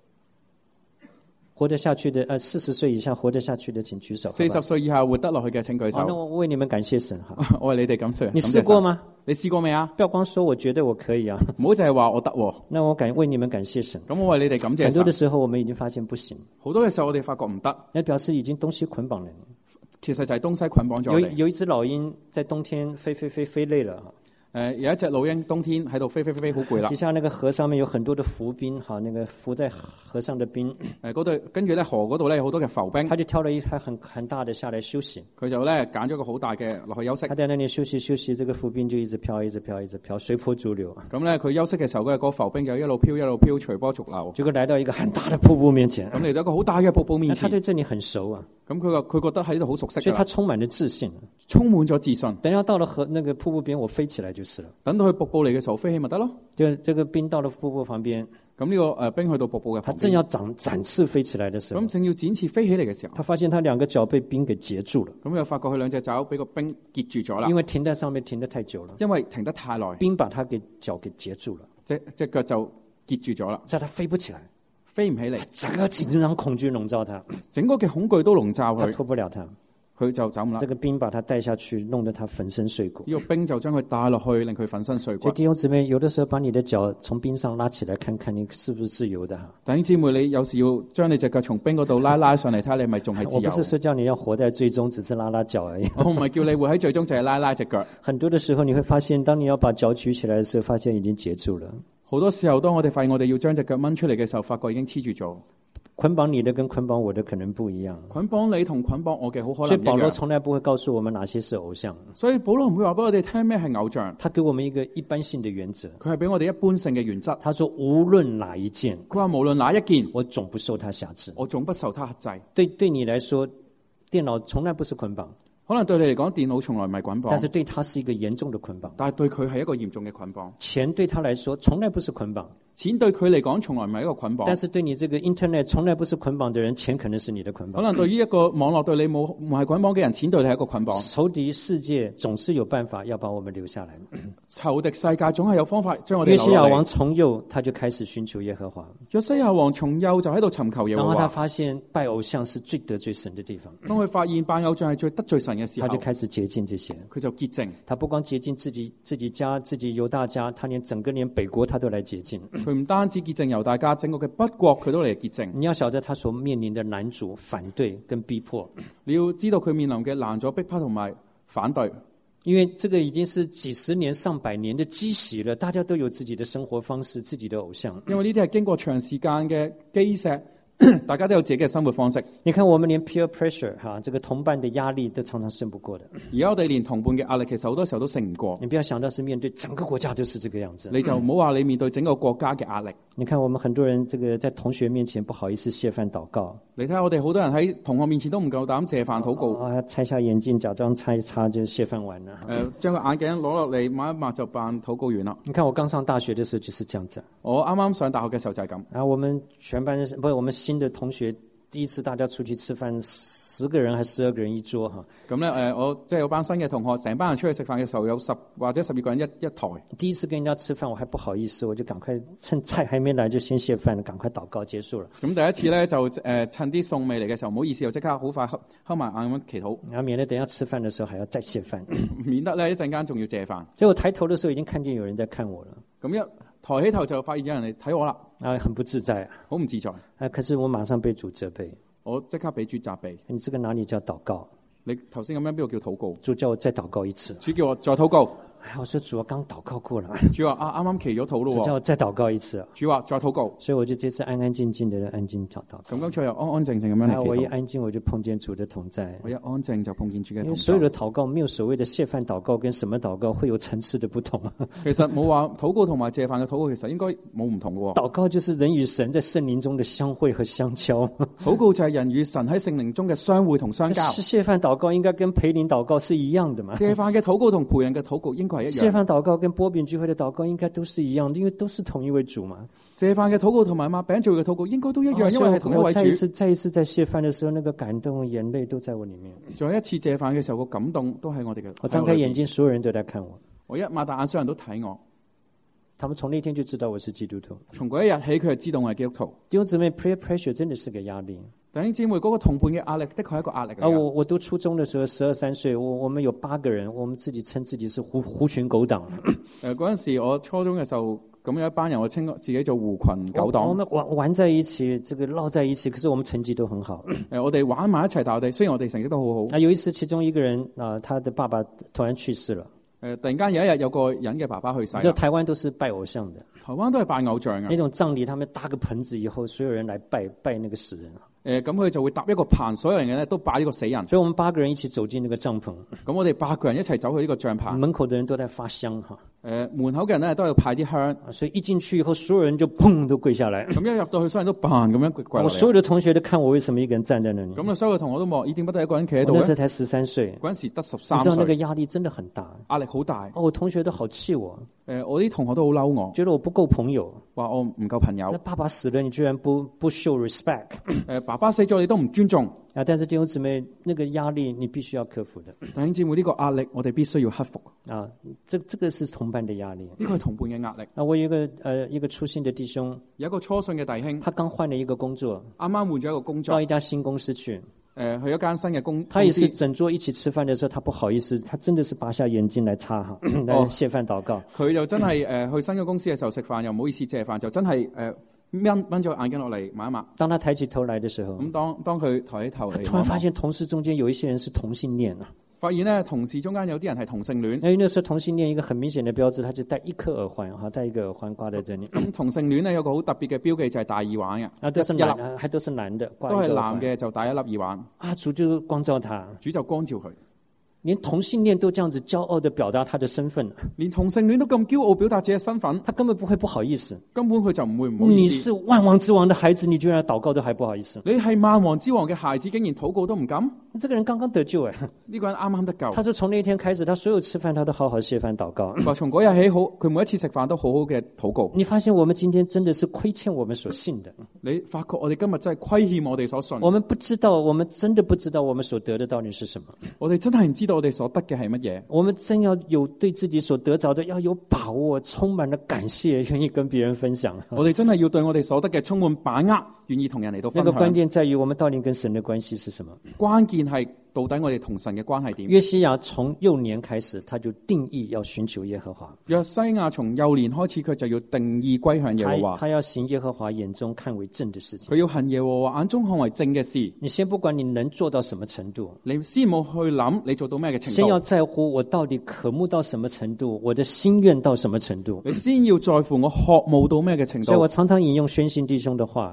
活得下去的40歲以下活得下去的請舉手。 40歲以下活得落去嘅請舉手。 那我為你們感謝神哈。 我為你哋感謝。 你試過嗎？ 你試過未啊？ 不要光說我覺得我可以啊， 唔好淨係話我得喎。 那我為你們感謝神。 咁我為你哋感謝神。 很多的時候我們已經發現不行。 好多嘅時候我哋發覺唔得。 那表示已經東西捆綁了你。 其實就係東西捆綁咗你。 有一隻老鷹在冬天飛累了。 有一隻老鷹冬天喺度飛，好攰啦。 底下那個河上面有很多的浮冰，哈，那個浮在河上的冰。 嗰度跟住咧河嗰度咧有好多嘅浮冰。 他就挑了一塊很大的下來休息。 佢就咧揀咗個好大嘅落去休息。 他在那裡休息，這個浮冰就一直飄，隨波逐流。 咁咧佢休息嘅時候，嗰個浮冰就一路飄，隨波逐流。 結果來到一個很大的瀑布面前。 咁嚟到一個好大嘅瀑布面前。 他對這裡很熟啊。 咁佢覺得喺度好熟悉。 所以他充滿了自信。 充滿咗自信。 等要到了那個瀑布邊，我飛起來就是了。 等到佢瀑布嚟嘅時候飛起咪得咯。 就這個冰到了瀑布旁邊。 咁呢個冰去到瀑布嘅旁邊。 他正要展翅飛起來的時候。 咁正要展翅飛起嚟嘅時候。 他發現他兩個腳被冰給截住了。 咁又發覺佢兩隻腳俾個冰結住咗啦。 因為停在上面停得太久了。 因為停得太耐。 冰把他嘅腳給截住了。 隻腳就結住咗啦。 所以他飛不起來。 飛唔起嚟。 整個緊張恐懼籠罩他。 整個嘅恐懼都籠罩佢。 他脫不了他。 佢就走唔甩。 這個冰把他帶下去，弄得他粉身碎骨。 呢個冰就將佢帶落去，令佢粉身碎骨。 所以弟兄姊妹，有的時候把你的腳從冰上拉起來，看看你是不是自由的。 弟兄姊妹，你有時要將你隻腳從冰嗰度拉上嚟，睇下你係咪仲係自由。 我不是說叫你要活在最終，只是拉腳而已。 我唔係叫你活喺最終，就係拉隻腳。 很多的時候，你會發現，當你要把腳舉起來的時候，發現已經截住了。 好多時候，當我哋發現我哋要將隻腳掹出嚟嘅時候，發覺已經黐住咗。 捆綁你的跟捆綁我的可能不一樣。 捆綁你同捆綁我嘅好可能唔一樣。 所以保羅從來不會告訴我們哪些是偶像。 所以保羅唔會話俾我哋聽咩係偶像。 他給我們一個一般性的原則。 佢係俾我哋一般性嘅原則。 他說無論哪一件， 佢話無論哪一件， 我總不受他轄制。 我總不受他轄制。 對你來說，電腦從來不是捆綁。 可能對你嚟講，電腦從來唔係捆綁， 但是對他是一個嚴重的捆綁。 但係對佢係一個嚴重嘅捆綁。 錢對他來說從來不是捆綁， 錢對佢嚟講從來唔係一個捆綁。 但是對你這個 Internet 從來不是捆綁的人，錢可能是你的捆綁。 可能對於一個網絡對你唔係捆綁嘅人，錢對你係一個捆綁。 仇敵世界總是有辦法要把我們留下來。 仇敵世界總係有方法將我哋留落嚟。 約西亞王從幼他就開始尋求耶和華。 約西亞王從幼就喺度尋求耶和華。 當他發現拜偶像是最得罪神的地方， 當佢發現拜偶像係最得罪神嘅時候， 他就開始潔淨這些。 佢就潔淨。 他不光潔淨自己家、自己猶大家，他連北國他都來潔淨。 佢唔單止潔淨猶大家，整個嘅北國佢都嚟潔淨。 你要曉得他所面臨的難阻、反對跟逼迫。 你要知道佢面臨嘅難阻、逼迫同埋反對。 因為這個已經是幾十年、上百年的積習了，大家都有自己的生活方式、自己的偶像。 因為呢啲係經過長時間嘅基石大家都有自己嘅生活方式。 你看，我們連 peer pressure 這個同伴的壓力都常常勝不過的。 而家我哋連同伴嘅壓力，其實好多時候都勝唔過。 你不要想到是面對整個國家都是這個樣子。 你就唔好話你面對整個國家嘅壓力。 你看，我們很多人在同學面前不好意思謝飯禱告。 你睇下我哋好多人喺同學面前都唔夠膽謝飯禱告。 拆下眼鏡，假裝擦一擦就謝飯完了。 將個眼鏡攞落嚟抹一抹就辦禱告完啦。 你看我剛上大學的時候就是這樣子。 我啱啱上大學嘅時候就係咁。 然後我們全班我們新的同學。第一次大家出去吃飯，10個人還是12個人一桌哈。 咁咧我即係有班新嘅同學，成班人出去食飯嘅時候有10或者12個人一台。 第一次跟人家吃飯，我還不好意思，我就趕快趁菜還沒來就先謝飯，趕快禱告結束了。 咁第一次咧就趁啲餸未嚟嘅時候，唔好意思，又即刻好快合埋眼咁祈禱。 然後免得等下吃飯嘅時候還要再謝飯， 免得咧一陣間仲要謝飯。 所以我抬頭嘅時候已經看見有人在看我了。 咁一抬起頭就發現有人嚟睇我啦。 很不自在， 好唔自在。 可是我馬上被主責備。 我即刻俾主責備。 你這個哪裡叫禱告？ 你頭先咁樣邊度叫禱告？ 主叫我再禱告一次。 主叫我再禱告。 我說主，我剛禱告過了。 主話啱啱祈咗禱咯。 主叫我再禱告一次。 主話再禱告。 所以我就這次安安靜靜的安靜禱告。 咁今次又安安靜靜咁樣嚟祈禱。 我一安靜我就碰見主的同在。 我一安靜就碰見主嘅同在。 因為所有的禱告沒有所謂的謝飯禱告跟什麼禱告會有層次的不同。 其實冇話禱告同埋謝飯嘅禱告，其實應該冇唔同嘅。 禱告就是人與神在聖靈中的相會和相交。 禱告就係人與神喺聖靈中嘅相會同相交。 謝飯禱告應該跟培靈禱告是一樣的嘛？ 謝飯嘅禱告同培靈嘅禱告應該係一樣。 謝飯禱告跟波餅聚會的禱告應該都是一樣的，因為都是同一位主嘛。 謝飯嘅禱告同埋擘餅聚會嘅禱告應該都一樣，因為係同一位主。 再一次在謝飯的時候，那個感動眼淚都在我裏面。 再一次謝飯嘅時候，個感動都喺我哋嘅。 我張開眼睛，所有人都在看我。 我一擘大眼，所有人都睇我。 他們從那天就知道我是基督徒。 從嗰一日起，佢就知道我係基督徒。 弟兄姊妹 ，peer pressure 真的是個壓力。 弟兄姊妹，嗰個同伴嘅壓力的確係一個壓力嚟。 我讀初中的時候，12、13歲，我們有8個人，我們自己稱自己是狐群狗黨。 嗰陣時我初中嘅時候，咁有一班人，我稱自己做狐群狗黨。 我們玩在一起，這個鬧在一起，可是我們成績都很好。 我哋玩埋一齊，但我哋雖然我哋成績都好好。 有一次，其中一個人他的爸爸突然去世了。 突然間有一日有個人嘅爸爸去世。 就台灣都是拜偶像的。 台灣都係拜偶像啊。 那種葬禮，他們搭個棚子以後，所有人來拜那個死人。 咁佢就會搭一個棚，所有人咧都拜呢個死人。 所以我們8個人一起走進那個帳篷。 咁我哋8個人一齊走去呢個帳篷。 門口的人都在發香哈。 門口嘅人咧都有派啲香。 所以一進去以後，所有人就砰都跪下來。 咁一入到去，所有人都扮咁樣跪落嚟。 我所有的同學都看我為什麼一個人站在那裡。 咁所有嘅同學都望，點解得一個人企喺度？ 我那時才13歲。 嗰陣時得13歲。 你知道那個壓力真的很大。 壓力好大。 我同學都好氣我。 我啲同學都好嬲我， 覺得我不夠朋友， 話我唔夠朋友。 那爸爸死了，你居然不show respect？ 爸爸死咗，你都唔尊重。 但是弟兄姊妹，那個壓力你必須要克服的。 弟兄姊妹，呢個壓力我哋必須要克服。 這個是同伴的壓力。 呢個係同伴嘅壓力。 我有一個初信的弟兄， 有一個初信嘅弟兄， 他剛換了一個工作， 啱啱換咗一個工作， 到一家新公司去。 去一間新嘅公司。 他也是整桌一起吃飯的時候，他不好意思，他真的是拔下眼鏡來擦哈，來謝飯禱告。 佢就真係去新嘅公司嘅時候食飯，又唔好意思謝飯，就真係掹咗眼鏡落嚟抹一抹。 當他抬起頭來的時候， 咁當佢抬起頭嚟， 突然發現同事中間有一些人是同性戀啊。 發現呢，同事中間有啲人係同性戀。 因為那時候同性戀一個很明顯的標誌，他就戴一顆耳環，哈，戴一個耳環掛在這裡。 咁同性戀呢，有個好特別嘅標記就係戴耳環嘅。 都是男，還都是男的， 都係男嘅就戴一粒耳環。 主就光照他， 主就光照佢。 連同性戀都這樣子驕傲地表達他的身份， 連同性戀都咁驕傲表達自己嘅身份， 他根本不會不好意思， 根本佢就唔會唔好意思。 你是萬王之王的孩子，你居然禱告都還不好意思。 你係萬王之王嘅孩子，竟然禱告都唔敢。 這個人剛剛得救誒， 呢個人啱啱得救。 他說從那天開始，他所有吃飯他都好好謝飯禱告。 話從嗰日起好，佢每一次食飯都好好嘅禱告。 你發現我們今天真的是虧欠我們所信的。 你發覺我哋今日真係虧欠我哋所信。 我們不知道，我們真的不知道我們所得的到底是什麼。 我哋真係唔知道我哋所得嘅係乜嘢。 我們真要有對自己所得着的要有把握，充滿了感謝，願意跟別人分享。 我哋真係要對我哋所得嘅充滿把握，願意同人嚟到分享。 那個關鍵在於我們到底跟神的關係是什麼？ 關鍵係到底我哋同神嘅關係點？ 約西亞從幼年開始，他就定義要尋求耶和華。 約西亞從幼年開始，佢就要定義歸向耶和華。 他要行耶和華眼中看為正的事情。 佢要行耶和華眼中看為正嘅事。 你先不管你能做到什麼程度， 你先冇去諗你做到咩嘅程度。 先要在乎我到底渴慕到什麼程度，我的心願到什麼程度。 你先要在乎我渴慕到咩嘅程度。 所以我常常引用宣信弟兄的話。 所以我常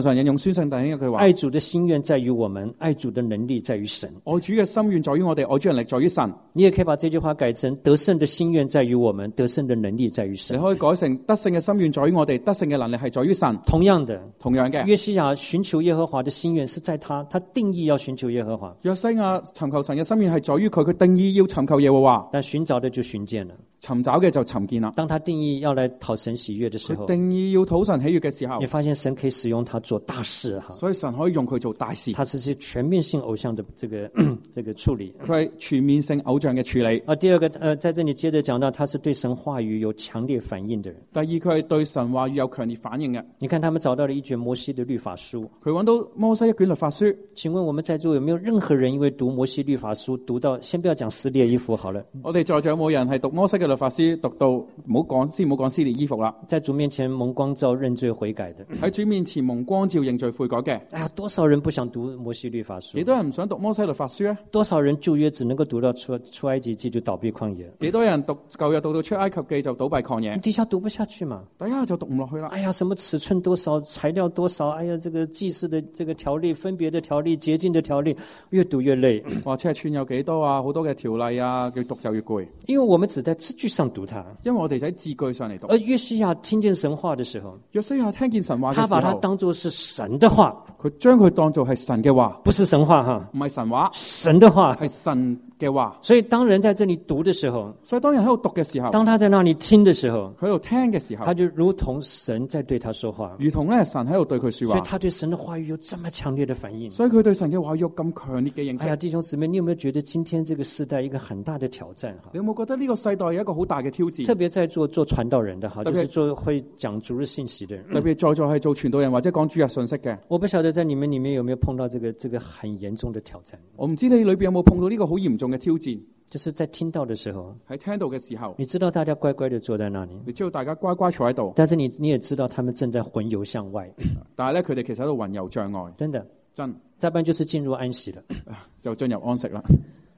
常常引用孫信弟兄一句話： 愛主的心願在於我們，愛主的能力在於神。 愛主嘅心願在於我哋，愛主能力在於神。 你也可以把這句話改成：得勝的心願在於我們，得勝的能力在於神。 你可以改成得勝嘅心願在於我哋，得勝嘅能力係在於神。 同樣嘅，約西亞尋求耶和華的心願是在他定義要尋求耶和華。 約西亞尋求神嘅心願係在於佢定義要尋求耶和華。 但尋找的就尋見了， 尋找嘅就尋見啦。 當他定義要來討神喜悅的時候， 定義要討神喜悅嘅時候， 你發現神可以使用他做大事哈。 所以神可以用佢做大事。 他是全面性偶像的這個處理。 佢係全面性偶像嘅處理。 第二個在這裡接着講到，他是對神話語有強烈反應的人。 第二，佢係對神話語有強烈反應嘅。 你看他們找到了一卷摩西的律法書， 佢揾到摩西一卷律法書。 請問我們在座有沒有任何人因為讀摩西律法書讀到，先不要講撕裂衣服好了。 我哋在座有冇人係讀摩西嘅律法書讀到唔好講撕裂衣服啦？ 在主面前蒙光照認罪悔改的， 喺主面前蒙光照認罪悔改嘅。 哎呀，多少人不想讀摩西律法書？ 幾多人唔想讀摩西律法書咧？ 多少人舊約只能夠讀到出埃及記就倒閉曠野？ 幾多人讀舊約讀到出埃及記就倒閉曠野？ 底下讀不下去嘛？ 底下就讀唔落去啦。 哎呀，什麼尺寸多少，材料多少？哎呀，這個祭祀的這個條例、分別的條例、潔淨的條例，越讀越累。 話尺寸有幾多啊？好多嘅條例啊，越讀就越攰。 因為我們只在字句上讀它， 因為我哋喺字句上嚟讀。 而約西亞聽見神話的時候， 約西亞聽見神話嘅時候， 他把它當作是神的話， 佢將佢當作係神嘅話， 不是神話哈， 唔係神話， 神的話係神嘅話。 所以當人在這裡讀的時候， 所以當人喺度讀嘅時候， 當他在那裡聽的時候， 佢喺度聽嘅時候， 他就如同神在對他說話， 如同咧神喺度對佢說話。 所以他對神的話語有這麼強烈的反應。 所以佢對神嘅話語有咁強烈嘅認識。 哎呀，弟兄姊妹，你有沒有覺得今天這個世代一個很大的挑戰哈？ 你有冇覺得呢個世代有一個好大嘅挑戰？ 特別在做傳道人的哈，就是做會講主日信息的人， 特別在座係做傳道人或者講主日信息嘅。 我不曉得在你們裡面有沒有碰到這個很嚴重的挑戰。 我唔知你裏邊有冇碰到呢個好嚴重嘅挑戰。 就是在聽到的時候， 喺聽到嘅時候， 你知道大家乖乖的坐在那裡， 你知道大家乖乖坐喺度， 但是你也知道他們正在魂遊向外。 但係咧佢哋其實喺度魂遊障礙。 真的， 真。 再不然就是進入安息了， 就進入安息啦。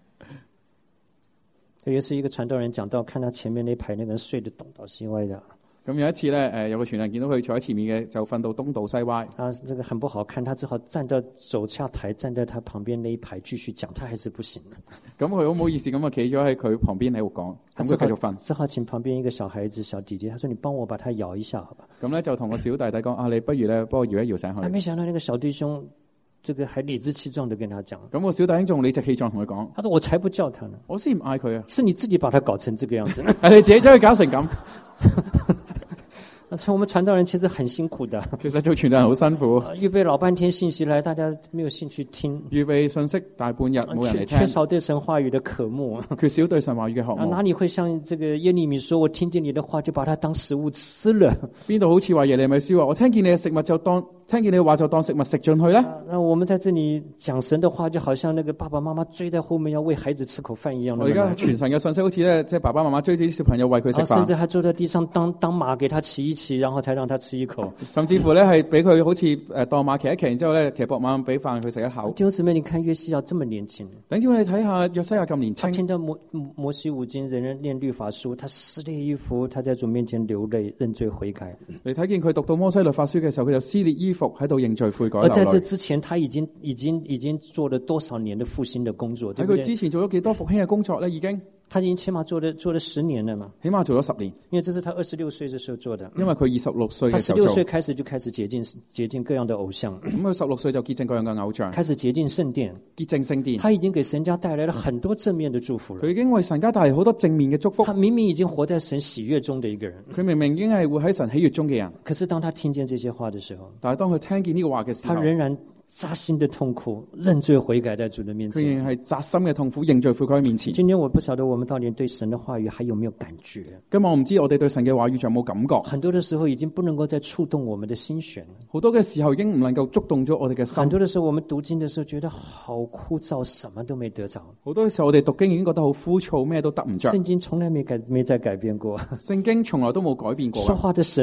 有一次一個傳道人講到，看他前面那排那個人睡得東倒西歪的。 咁有一次咧，有個傳人見到佢坐喺前面嘅，就瞓到東倒西歪。 啊，這個很不好看，他只好走下台，站在他旁邊那一排繼續講，他還是不行。 咁佢好唔好意思咁啊，企咗喺佢旁邊喺度講，咁佢繼續瞓。 只好請旁邊一個小孩子、小弟弟，他說：你幫我把他搖一下，好吧？ 咁咧就同個小弟弟講：啊，你不如咧幫我搖一搖醒佢。 沒想到那個小弟兄，這個還理直氣壯地跟他講。 咁個小弟兄仲理直氣壯同佢講： 他說：我才不叫他呢， 我先唔嗌佢啊， 是你自己把他搞成這個樣子， 係你自己將佢搞成咁。 所以我們傳道人其實很辛苦的。 其實做傳道人好辛苦， 預備老半天信息來，大家沒有興趣聽。 預備信息大半日冇人嚟聽。 缺少對神話語的渴慕， 缺少對神話語嘅渴慕。 哪裡會像這個耶利米說：我聽見你的話就把它當食物吃了？ 邊度好似話耶利米書話：我聽見你嘅食物就當聽見你嘅話就當食物食進去咧？ 那我們在這裡講神的話，就好像那個爸爸媽媽追在後面要餵孩子吃口飯一樣。 我而家傳神嘅信息好似咧，即係爸爸媽媽追住啲小朋友餵佢食飯， 甚至還坐在地上當馬給他騎一騎，然後才讓他吃一口。 甚至乎咧係俾佢好似當馬騎一騎，然之後咧騎膊馬俾飯佢食一口。 弟兄姊妹，你看約西亞這麼年輕， 等住你睇下約西亞咁年輕， 他聽到摩西五經，人人念律法書，他撕裂衣服，他在主面前流淚認罪悔改。 你睇見佢讀到摩西律法書嘅時候，佢就撕裂衣服喺度認罪悔改。 而在這之前，他已經做了多少年的復興的工作？ 喺佢之前做咗幾多復興嘅工作咧？ 他已經起碼做了10年了嘛， 起碼做咗10年。 因為這是他26歲的時候做的。 因為佢26歲嘅時候做。 他16歲開始就開始潔淨各樣的偶像。 咁佢16歲就潔淨各樣嘅偶像， 開始潔淨聖殿。 潔淨聖殿。 他已經給神家帶來了很多正面的祝福了。 佢已經為神家帶嚟好多正面嘅祝福。 他明明已經活在神喜悅中的一個人。 佢明明已經係活喺神喜悅中嘅人。 可是當他聽見這些話的時候， 但係當佢聽見呢個話嘅時候， 他仍然扎心的痛苦，認罪悔改在主的面前。 佢仍然係扎心嘅痛苦，認罪悔改喺面前。 今天我不曉得我們到底對神的話語還有沒有感覺。 今日我唔知我哋對神嘅話語仲有冇感覺。 很多的時候已經不能夠再觸動我們的心弦。 好多嘅時候已經唔能夠觸動咗我哋嘅心。 很多的時候我們讀經的時候覺得好枯燥，什麼都沒得着。 好多嘅時候我哋讀經已經覺得好枯燥，咩都得唔着。 聖經從來沒再改變過。 聖經從來都冇改變過。 說話的神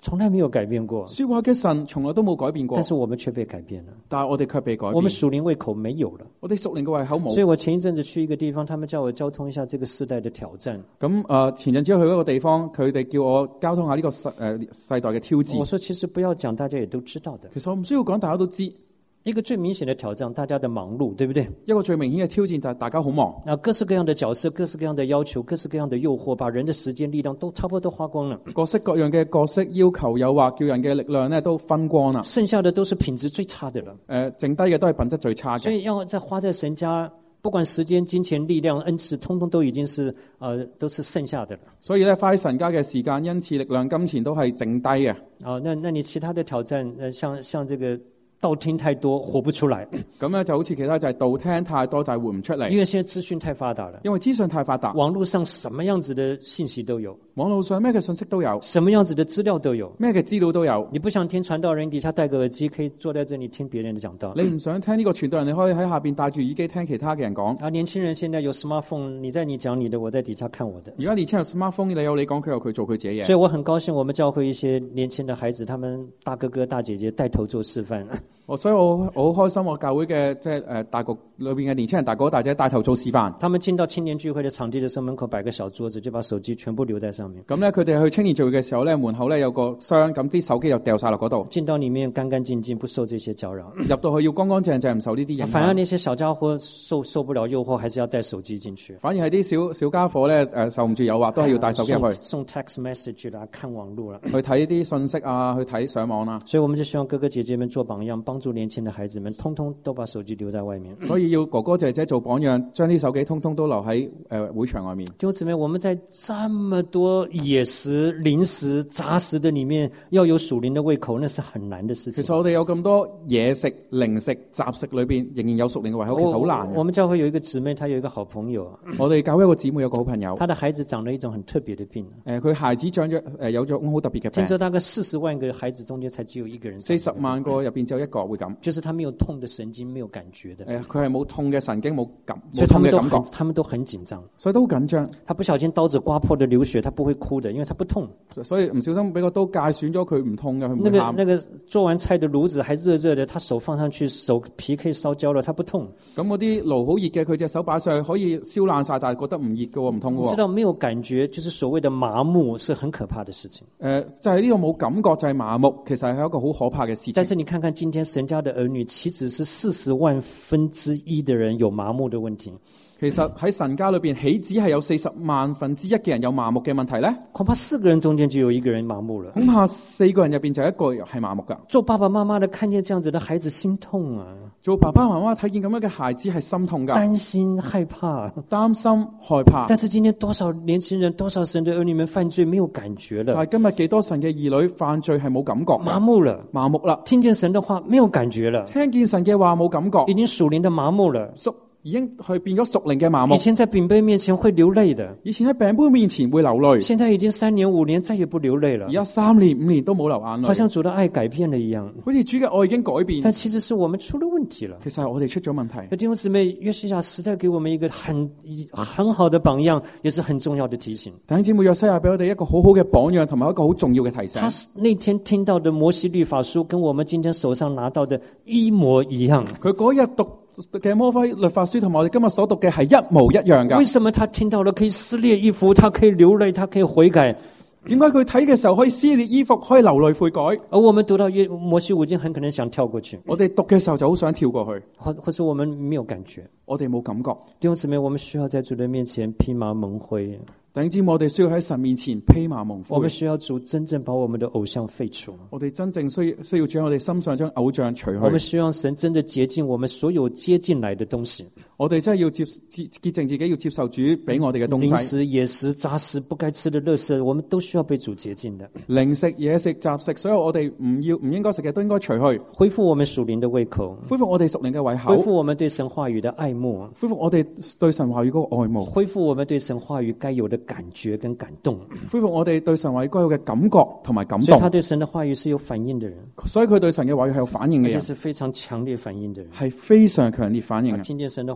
從來沒有改變過。 說話嘅神從來都冇改變過， 但是我們卻被改變了。 但係我哋卻被改變。 我們屬靈胃口沒有了。 我哋屬靈嘅胃口冇。 所以我前一陣子去一個地方，他們叫我交通一下這個世代的挑戰。 咁前陣子去一個地方，佢哋叫我交通下呢個世代嘅挑戰。 我說其實不要講，大家也都知道的。 其實我唔需要講，大家都知。 一個最明顯的挑戰，大家的忙碌，對不對？ 一個最明顯嘅挑戰就係大家好忙。 各式各樣的角色，各式各樣的要求，各式各樣的誘惑，把人的時間力量都差不多都花光了。 各式各樣嘅角色要求誘惑，叫人嘅力量呢都分光啦。 剩下的都是品質最差的了。 剩低嘅都係品質最差嘅。 所以要再花在神家，不管時間、金錢、力量、恩賜，通通都已經是都是剩下的了。所以呢，花喺神家嘅時間、恩賜、力量、金錢都係剩低嘅。 那你其他的挑戰，像這個道聽太多，活不出來。 咁咧就好似其他就係道聽太多，就係活唔出嚟。 因為現在資訊太發達了。 因為資訊太發達， 網絡上什麼樣子的信息都有。 網絡上咩嘅信息都有， 什麼樣子的資料都有， 咩嘅資料都有。你不想聽傳道人，底下戴個耳機，可以坐在這裡聽別人的講道。 你唔想聽呢個傳道人，你可以喺下邊戴住耳機聽其他嘅人講。 年輕人現在有 smartphone， 你講你的，我在底下看我的。 而家年輕人 smartphone， 你有你講，佢有佢做佢自己嘢。 所以我很高興，我們教會一些年輕的孩子，他們大哥哥大姐姐帶頭做示範。 所以我好開心，我教會嘅即係大局裏邊嘅年輕人大哥大姐帶頭做示範。 他們進到青年聚會的場地的時候，門口擺個小桌子，就把手機全部留在上面。 咁咧，佢哋去青年聚會嘅時候咧，門口咧有個箱，咁啲手機又掉晒落嗰度。 進到裡面乾乾淨淨，不受這些攪擾。 入到去要乾乾淨淨，唔受呢啲影響。 反而那些小家伙受不了誘惑，還是要帶手機進去。 反而係啲小家伙咧，受唔住誘惑，都係要帶手機入去。 送 text message 啦，看網絡啦， 去睇啲信息啊，去睇上網啦。 所以我們就希望哥哥姐姐們做榜樣，幫助年輕的孩子們，通通都把手機留在外面。 所以要哥哥姐姐做榜樣，將啲手機通通都留喺會場外面。 弟兄姊妹，我們在這麼多野食、零食、雜食的裡面，要有屬靈的胃口，那是很難的事情。 其實我哋有咁多嘢食、零食、雜食裏邊，仍然有屬靈嘅胃口，其實好難。 我們教會有一個姊妹，她有一個好朋友。 我哋教會一個姊妹有個好朋友， 她的孩子長了一種很特別的病。 佢孩子長咗有咗好特別嘅病。 聽說大概40萬個孩子中間，才只有一個人。 40萬個入邊只有一個會咁。 就是他沒有痛的神經，沒有感覺的。 佢係冇痛嘅神經，冇痛嘅感覺。 他們都很緊張， 所以都好緊張。 他不小心刀子刮破的流血，他不會哭的，因為他不痛。 所以唔小心俾個刀界損咗，佢唔痛嘅，佢唔會喊。 那個做完菜的爐子還熱熱的，他手放上去，手皮可以燒焦了，他不痛。 咁嗰啲爐好熱嘅，佢隻手擺上去可以燒爛晒，但係覺得唔熱嘅，唔痛嘅。 你知道沒有感覺，就是所謂的麻木，是很可怕的事情。 就係呢個冇感覺，就係麻木，其實係一個好可怕嘅事情。 但是你看看今天神家的兒女，豈止是40萬分之一的人有麻木的問題。 其實喺神家裏邊，豈止係有40萬分之一嘅人有麻木嘅問題呢？ 恐怕4個人中間就有1個人麻木了。 恐怕4個人入邊就有1個係麻木噶。 做爸爸媽媽的看見這樣子的孩子心痛啊！ 做爸爸媽媽睇見咁樣嘅孩子係心痛噶， 擔心害怕， 擔心害怕。 但是今天多少年輕人，多少神的兒女們犯罪沒有感覺了。 但係今日幾多神嘅兒女犯罪係冇感覺， 麻木了， 麻木啦。 聽見神的話沒有感覺了， 聽見神嘅話冇感覺， 已經屬靈的麻木了。 已經去變咗屬靈嘅麻木。 以前在餅杯面前會流淚的， 以前喺餅杯面前會流淚， 現在已經3年5年再也不流淚了。 而家3年5年都冇流眼淚， 好像主的愛改變了一樣。 好似主嘅愛已經改變， 但其實是我們出了問題了。 其實係我哋出咗問題。 弟兄姊妹，約西亞時代給我們一個很好的榜樣，也是很重要的提醒。 弟兄姊妹，約西亞俾我哋一個好好嘅榜樣，同埋一個好重要嘅提醒。 他那天聽到的摩西律法書，跟我們今天手上拿到的一模一樣。 佢嗰日讀嘅摩西律法書同埋我哋今日所讀嘅係一模一樣噶。 為什麼他聽到了可以撕裂衣服，他可以流淚，他可以悔改？ 點解佢睇嘅時候可以撕裂衣服，可以流淚悔改？而我們讀到摩西五經，很可能想跳過去。 我哋讀嘅時候就好想跳過去， 或者我們沒有感覺， 我哋冇感覺。 弟兄姊妹，我們需要在主的面前披麻蒙灰。 弟兄姊妹，我哋需要喺神面前披麻蒙灰。 我們需要主真正把我們的偶像廢除。 我哋真正需要將我哋心上將偶像除去。 我們需要神真的潔淨我們所有接進來的東西。 我哋真係要潔淨自己，要接受主俾我哋嘅東西。 零食、野食、雜食、不該吃的垃圾，我們都需要被主潔淨的。 零食、野食、雜食，所有我哋唔應該食嘅都應該除去。 恢復我們屬靈的胃口， 恢復我哋屬靈嘅胃口， 恢復我們對神話語的愛慕， 恢復我哋對神話語嗰個愛慕， 恢復我們對神話語該有的感覺跟感動， 恢復我哋對神話語該有嘅感覺同埋感動。 所以他對神的話語是有反應的人， 所以佢對神嘅話語係有反應嘅人， 而且是非常強烈反應的人， 係非常強烈反應嘅。 聽見神的話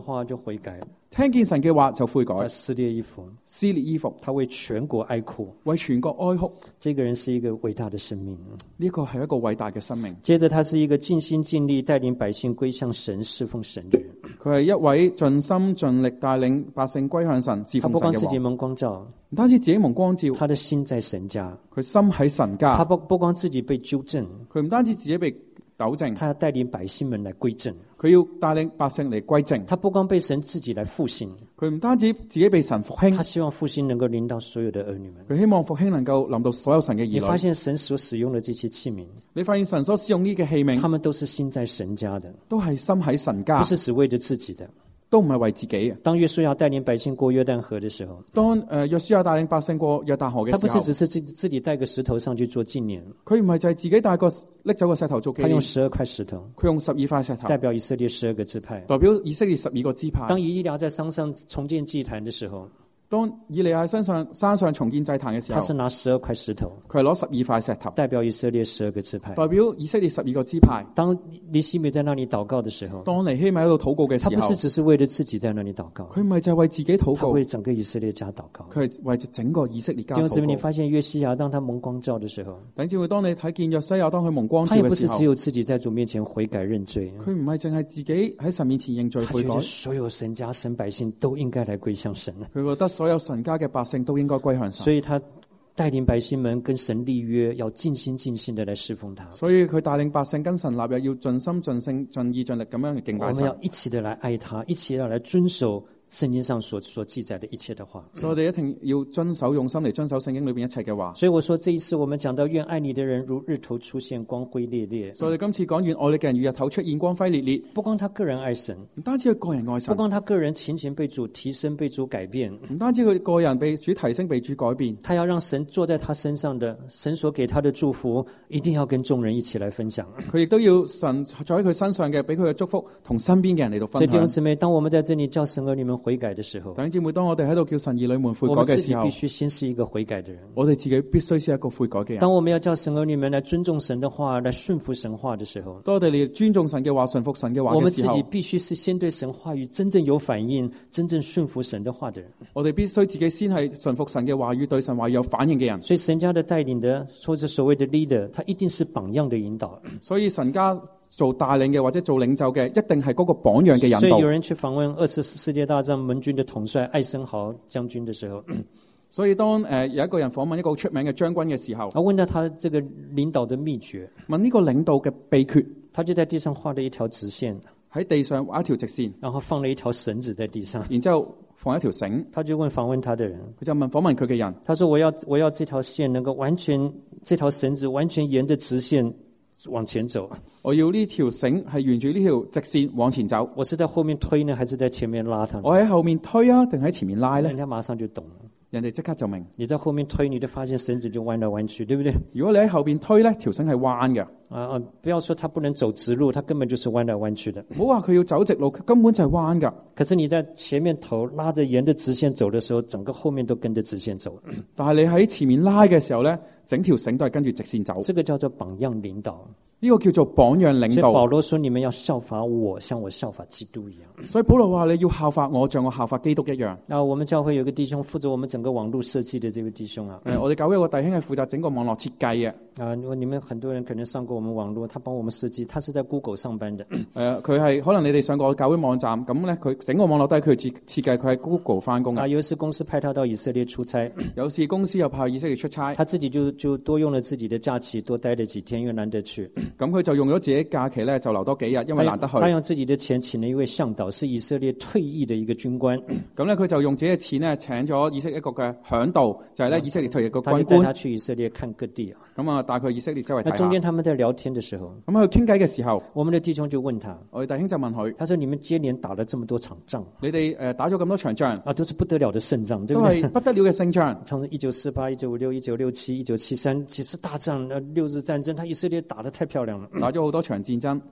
話就悔改， 聽見神嘅話就悔改， 他撕裂衣服， 撕裂衣服， 他為全國哀哭。 為全國哀哭。 這個人是一個偉大的生命。 呢個係一個偉大嘅生命。 接着他是一個盡心盡力帶領百姓歸向神、侍奉神的人。 佢係一位盡心盡力帶領百姓歸向神、侍奉神嘅王。 他不光自己蒙光照， 唔單止自己蒙光照， 他的心在神家。 佢心喺神家。 他不光自己被糾正， 佢唔單止自己被糾正， 他要帶領百姓們來歸正。 佢要帶領百姓嚟歸正。 他不光被神自己來復興， 佢唔單止自己被神復興， 他希望復興能夠臨到所有的兒女們。 佢希望復興能夠臨到所有神嘅兒女。 你發現神所使用的這些器皿， 你發現神所使用呢嘅器皿， 他們都是心在神家的， 都係心喺神家， 不是只為着自己的。 都唔係為自己嘅。 當約書亞帶領百姓過約旦河的時候， 當約書亞帶領百姓過約旦河嘅時候， 他不是只是自己帶個石頭上去做紀念， 佢唔係就係自己帶個拎走個石頭做紀念， 他用12塊石頭， 佢用12塊石頭代表以色列12個支派， 代表以色列12個支派。 當以利亞在山上重建祭壇的時候， 當以利亞喺山上重建祭壇嘅時候， 他是拿12塊石頭， 佢係攞12塊石頭， 代表以色列12個支派， 代表以色列12個支派。 當尼希米在那裡禱告的時候， 當尼希米喺度禱告嘅時候， 他不是只是為了自己在那裡禱告， 佢唔係就係為自己禱告， 他為整個以色列家禱告。 佢係為整個以色列家禱告。 弟兄姊妹，你發現約西亞當他蒙光照的時候， 弟兄姊妹，當你睇見約西亞當佢蒙光照他也不嘅時候， 是只有自己在主面前悔改認罪， 佢唔係淨係自己喺神面前認罪悔改， 他覺得所有神家神百姓都應該來歸向神， 佢覺得所有神家嘅百姓都應該歸向神， 所以他帶領百姓們跟神立約，要盡心盡性的來侍奉他。 所以佢帶領百姓跟神立約，要盡心盡性盡意盡力咁樣去敬拜神。 我們要一起的來愛他，一起要來遵守聖經上所記載的一切的話。 所以我哋一定要遵守，用心嚟遵守聖經裏邊一切嘅話。 所以我說這一次我們講到願愛你的人如日頭出現，光輝烈烈。 所以我哋今次講願愛你嘅人如日頭出現，光輝烈烈。 不光他個人愛神， 唔單止佢個人愛神， 不光他個人情形被主提升、被主改變， 唔單止佢個人被主提升、被主改變， 他要讓神坐在他身上的神所給他的祝福，一定要跟眾人一起來分享。 佢亦都要神坐喺佢身上嘅，俾佢嘅祝福同身邊嘅人嚟到分享。 所以弟兄姊妹，當我們在這裡叫神兒女們悔改的時候， 弟兄姊妹，當我哋喺度叫神兒女們悔改我們嘅時候， 自己必須先是一個悔改的人。 我哋自己必須是一個悔改嘅人。 當我們要叫神兒女們來尊重神的話，來順服神話的時候， 當我哋嚟尊重神嘅話、順服神嘅話我們嘅時候， 自己必須是先對神話語真正有反應、真正順服神的話的人。 我哋必須自己先係順服神嘅話語，對神話語有反應嘅人。 所以神家的帶領的，或者所謂的 leader，他一定是榜樣的引導。 所以神家做帶領嘅或者做領袖嘅，一定係嗰個榜樣嘅引導。 所以有人去訪問二次世界大戰盟軍的統帥艾森豪將軍的時候， 所以當有一個人訪問一個出名嘅將軍嘅時候， 問到他這個領導的秘訣， 問呢個領導嘅秘訣， 他就在地上畫了一條直線， 喺地上畫一條直線， 然後放了一條繩子在地上， 然之後放一條繩。 他就問訪問他的人， 佢就問訪問佢嘅人， 他說我要這條線能夠完全，這條繩子完全沿着直線往前走。 我要呢條繩係沿住呢條直線往前走。 我是在後面推呢，還是在前面拉他？ 我喺後面推啊，定喺前面拉呢？ 人家馬上就懂了。 人哋即刻就明。 你在後面推，你就發現繩子就彎來彎去，對不對？ 如果你喺後邊推呢，條繩係彎嘅。 不要說他不能走直路，他根本就是彎來彎去的。 唔好話佢要走直路，佢根本就係彎噶。 可是你在前面頭拉着沿着直線走的時候，整個後面都跟着直線走。 但係你喺前面拉嘅時候呢，整條繩都係跟住直線走。 這個叫做榜樣領導。 呢個叫做榜樣領導。 所以保羅說：你們要效法我，像我效法基督一樣。 所以保羅話：你要效法我，像我效法基督一樣。 我們教會有個弟兄負責我們整個網絡設計的這位弟兄啊。 我哋教會有個弟兄係負責整個網絡設計嘅。 你們很多人可能上過我們網絡，他幫我們設計，他是在 Google 上班的。 佢係可能你哋上過教會網站，咁咧佢整個網絡都係佢設計，佢喺 Google 翻工嘅。 有一次公司派他到以色列出差， 有次公司又派以色列出差， 他自己就多用了自己的假期，多待了幾天，因為難得去。 咁佢就用咗自己假期咧，就留多幾日，因為難得去。 他用自己的錢請了一位向導，是以色列退役的一個軍官。 咁咧佢就用自己嘅錢咧請咗以色列一個嘅響導，就係咧以色列退役嘅軍官。 他就帶他去以色列看各地啊。 咁啊帶佢以色列周圍睇下。 那中間他們在聊天的時候， 咁喺度傾偈嘅時候， 我們的弟兄就問他， 我哋弟兄就問佢， 他說：你們接連打了這麼多場仗， 你哋打咗咁多場仗啊，都是不得了的勝仗，對不對？ 都係不得了嘅勝仗。 從1948、1956、1967、1973幾次大戰，六日戰爭，他以色列打得太漂亮了， 打咗好多場戰爭。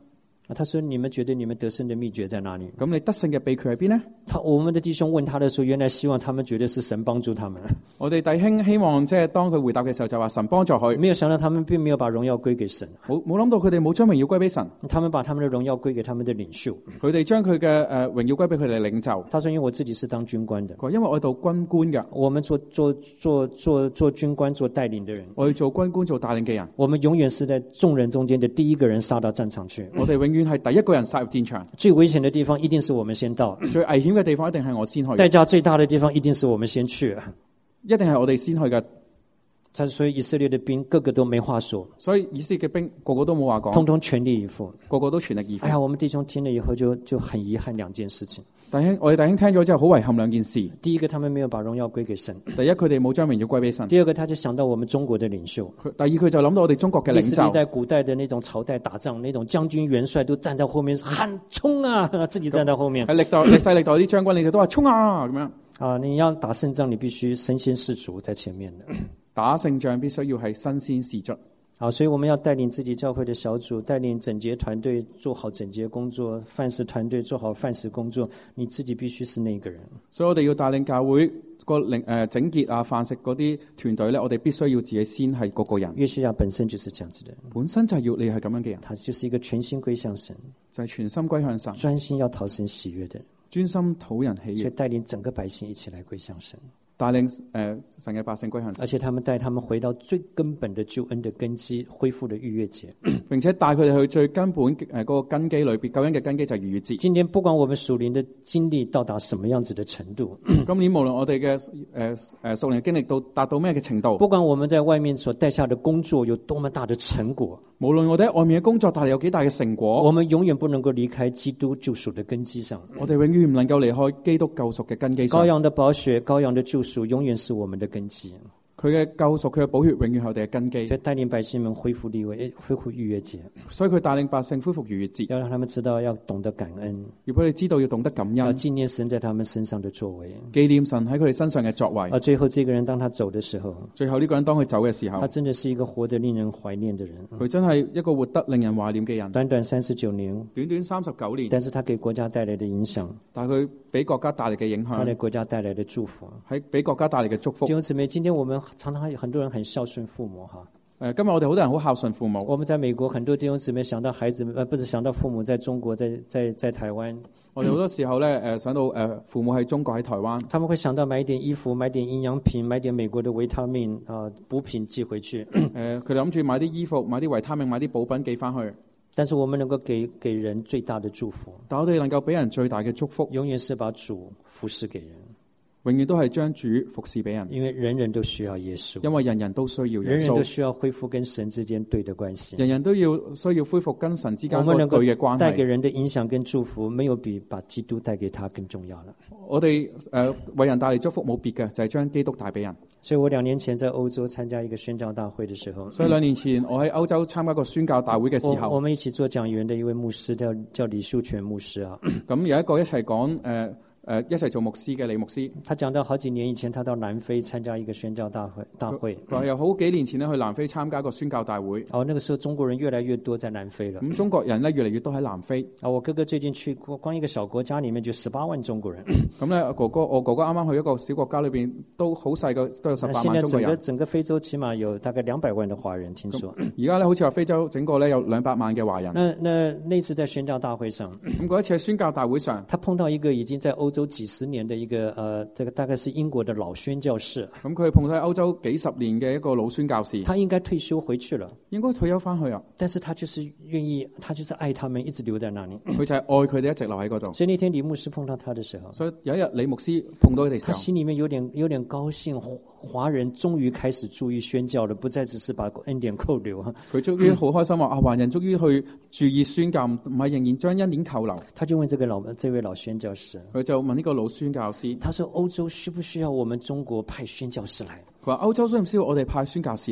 他說：你們覺得你們得勝的秘訣在哪裡？ 咁你得勝嘅秘訣喺邊呢？ 我們的弟兄問他的時候，原來希望他們覺得是神幫助他們。 我哋弟兄希望即係當佢回答嘅時候就話神幫助佢。 沒有想到他們並沒有把榮耀歸給神。 冇諗到佢哋冇將榮耀歸俾神。 他們把他們的榮耀歸給他們的領袖。 佢哋將佢嘅榮耀歸俾佢哋領袖。 他說：因為我自己是當軍官的。 因為我做軍官嘅。 我們做軍官做帶領的人。 我哋做軍官做帶領嘅人。 我們永遠是在眾人中間的第一個人殺到戰場去。 我哋永遠係第一個人殺入戰場。 最危險的地方一定是我們先到。 最危險嘅地方一定係我先去。 代價最大的地方一定是我們先去。 一定係我哋先去嘅。 所以以色列的兵個個都沒話說。 所以以色列嘅兵個個都冇話講。 通通全力以赴。 個個都全力以赴。 哎呀，我們弟兄聽了以後就很遺憾兩件事情。 我哋弟兄聽咗之後好遺憾兩件事。 第一個，他們沒有把榮耀歸給神。 第一，佢哋冇將榮耀歸俾神。 第二個，他就想到我們中國的領袖。 第二，佢就諗到我哋中國嘅領袖。 歷代古代的那種朝代打仗，那種將軍元帥都站在後面喊衝啊，自己站在後面。 喺歷世歷代啲將軍領袖都話衝啊咁樣。 啊，你要打勝仗，你必須身先士卒在前面的。 打勝仗必須要係身先士卒。 好，所以我們要帶領自己教會的小組，帶領整潔團隊做好整潔工作，飯食團隊做好飯食工作，你自己必須是那個人。 所以我哋要帶領教會個整潔啊飯食嗰啲團隊咧，我哋必須要自己先係嗰個人。 約書亞本身就是這樣子的， 本身就係要你係咁樣嘅人。 他就是一個全心歸向神， 就係全心歸向神， 專心要討神喜悅的， 專心討人喜悅， 所以帶領整個百姓一起來歸向神。 帶領神嘅百姓歸向神， 而且他們帶他們回到最根本的救恩的根基，恢復了逾越節， 並且帶佢哋去最根本嗰個根基裏邊，救恩嘅根基就係逾越節。 今天不管我們屬靈的經歷到達什麼樣子的程度， 今年無論我哋嘅屬靈經歷達到咩嘅程度， 不管我們在外面所帶下的工作有多麼大的成果， 無論我哋喺外面嘅工作帶嚟有幾大嘅成果， 我們永遠不能夠離開基督救贖的根基上。 我哋永遠唔能夠離開基督救贖嘅根基上。 羔羊的寶血，羔羊的救贖，永遠是我們的根基。 佢嘅救贖，佢嘅寶血，永遠係我哋嘅根基。 所以帶領百姓們恢復逾越節， 所以佢帶領百姓恢復逾越節， 要讓他們知道要懂得感恩， 如果你知道要懂得感恩， 要紀念神在他們身上的作為， 紀念神喺佢哋身上嘅作為。 而最後這個人當他走的時候， 最後呢個人當佢走嘅時候， 他真的是一個活得令人懷念的人。 佢真係一個活得令人懷念嘅人。 短短39年， 短短39年， 但是他給國家帶來的影響， 但係佢俾國家帶嚟嘅影響， 他給國家帶來的祝福， 喺俾國家帶嚟嘅祝福。 弟兄姊妹，今天我們常常很多人很孝順父母哈。 今日我哋好多人好孝順父母。 我們在美國，很多弟兄姊妹想到孩子，不是想到父母在中國，在台灣。 我哋好多時候咧，想到父母喺中國喺台灣， 他們會想到買一點衣服，買點營養品，買點美國的維他命啊補品寄回去。 佢哋諗住買啲衣服，買啲維他命，買啲補品寄翻去。 但是我們能夠給人最大的祝福， 但我哋能夠俾人最大嘅祝福， 永遠是把主服侍給人。 永遠都係將主服侍俾人， 因為人人都需要耶穌， 因為人人都需要耶穌， 人人都需要恢復跟神之間對的關係， 人人都需要恢復跟神之間個對嘅關係。 帶給人的影響跟祝福，沒有比把基督帶給他更重要了。 我哋為人帶嚟祝福冇別嘅，就係將基督帶俾人。 所以我2年前在歐洲參加一個宣教大會的時候， 所以2年前我喺歐洲參加個宣教大會嘅時候， 我們一起做講員的一位牧師叫李秀全牧師啊。 咁有一個一齊講一齊做牧師嘅李牧師， 他講到好幾年以前，他到南非參加一個宣教大會。 佢話有好幾年前咧去南非參加一個宣教大會。 那個時候中國人越來越多在南非了。 咁中國人咧越嚟越多喺南非。 我哥哥最近去過，光一個小國家裡面就18萬中國人。 咁咧，我哥哥啱啱去一個小國家裏邊，都好細個，都有18萬中國人。 現在整個非洲起碼有大概200萬的華人，聽說。 而家咧好似話非洲整個咧有200萬嘅華人。 那次在宣教大會上， 咁嗰一次喺宣教大會上， 他碰到一個已經在歐洲幾十年的一個這個大概是英國的老宣教士。 咁佢碰到喺歐洲幾十年嘅一個老宣教士。 他應該退休回去了， 應該退休翻去啊。 但是他就是願意，他就是愛他們，一直留在那裡。 佢就係愛佢哋，一直留喺嗰度。 所以那天李牧師碰到他的時候， 所以有一日李牧師碰到佢哋時候， 他心裡面有點高興，華人終於開始注意宣教了，不再只是把恩典扣留。 佢終於好開心話華人終於去注意宣教，唔係仍然將恩典扣留。 他就問這位老宣教士， 佢就問呢個老宣教師， 他說歐洲需不需要我們中國派宣教士來？ 佢話歐洲需唔需要我哋派宣教士嚟？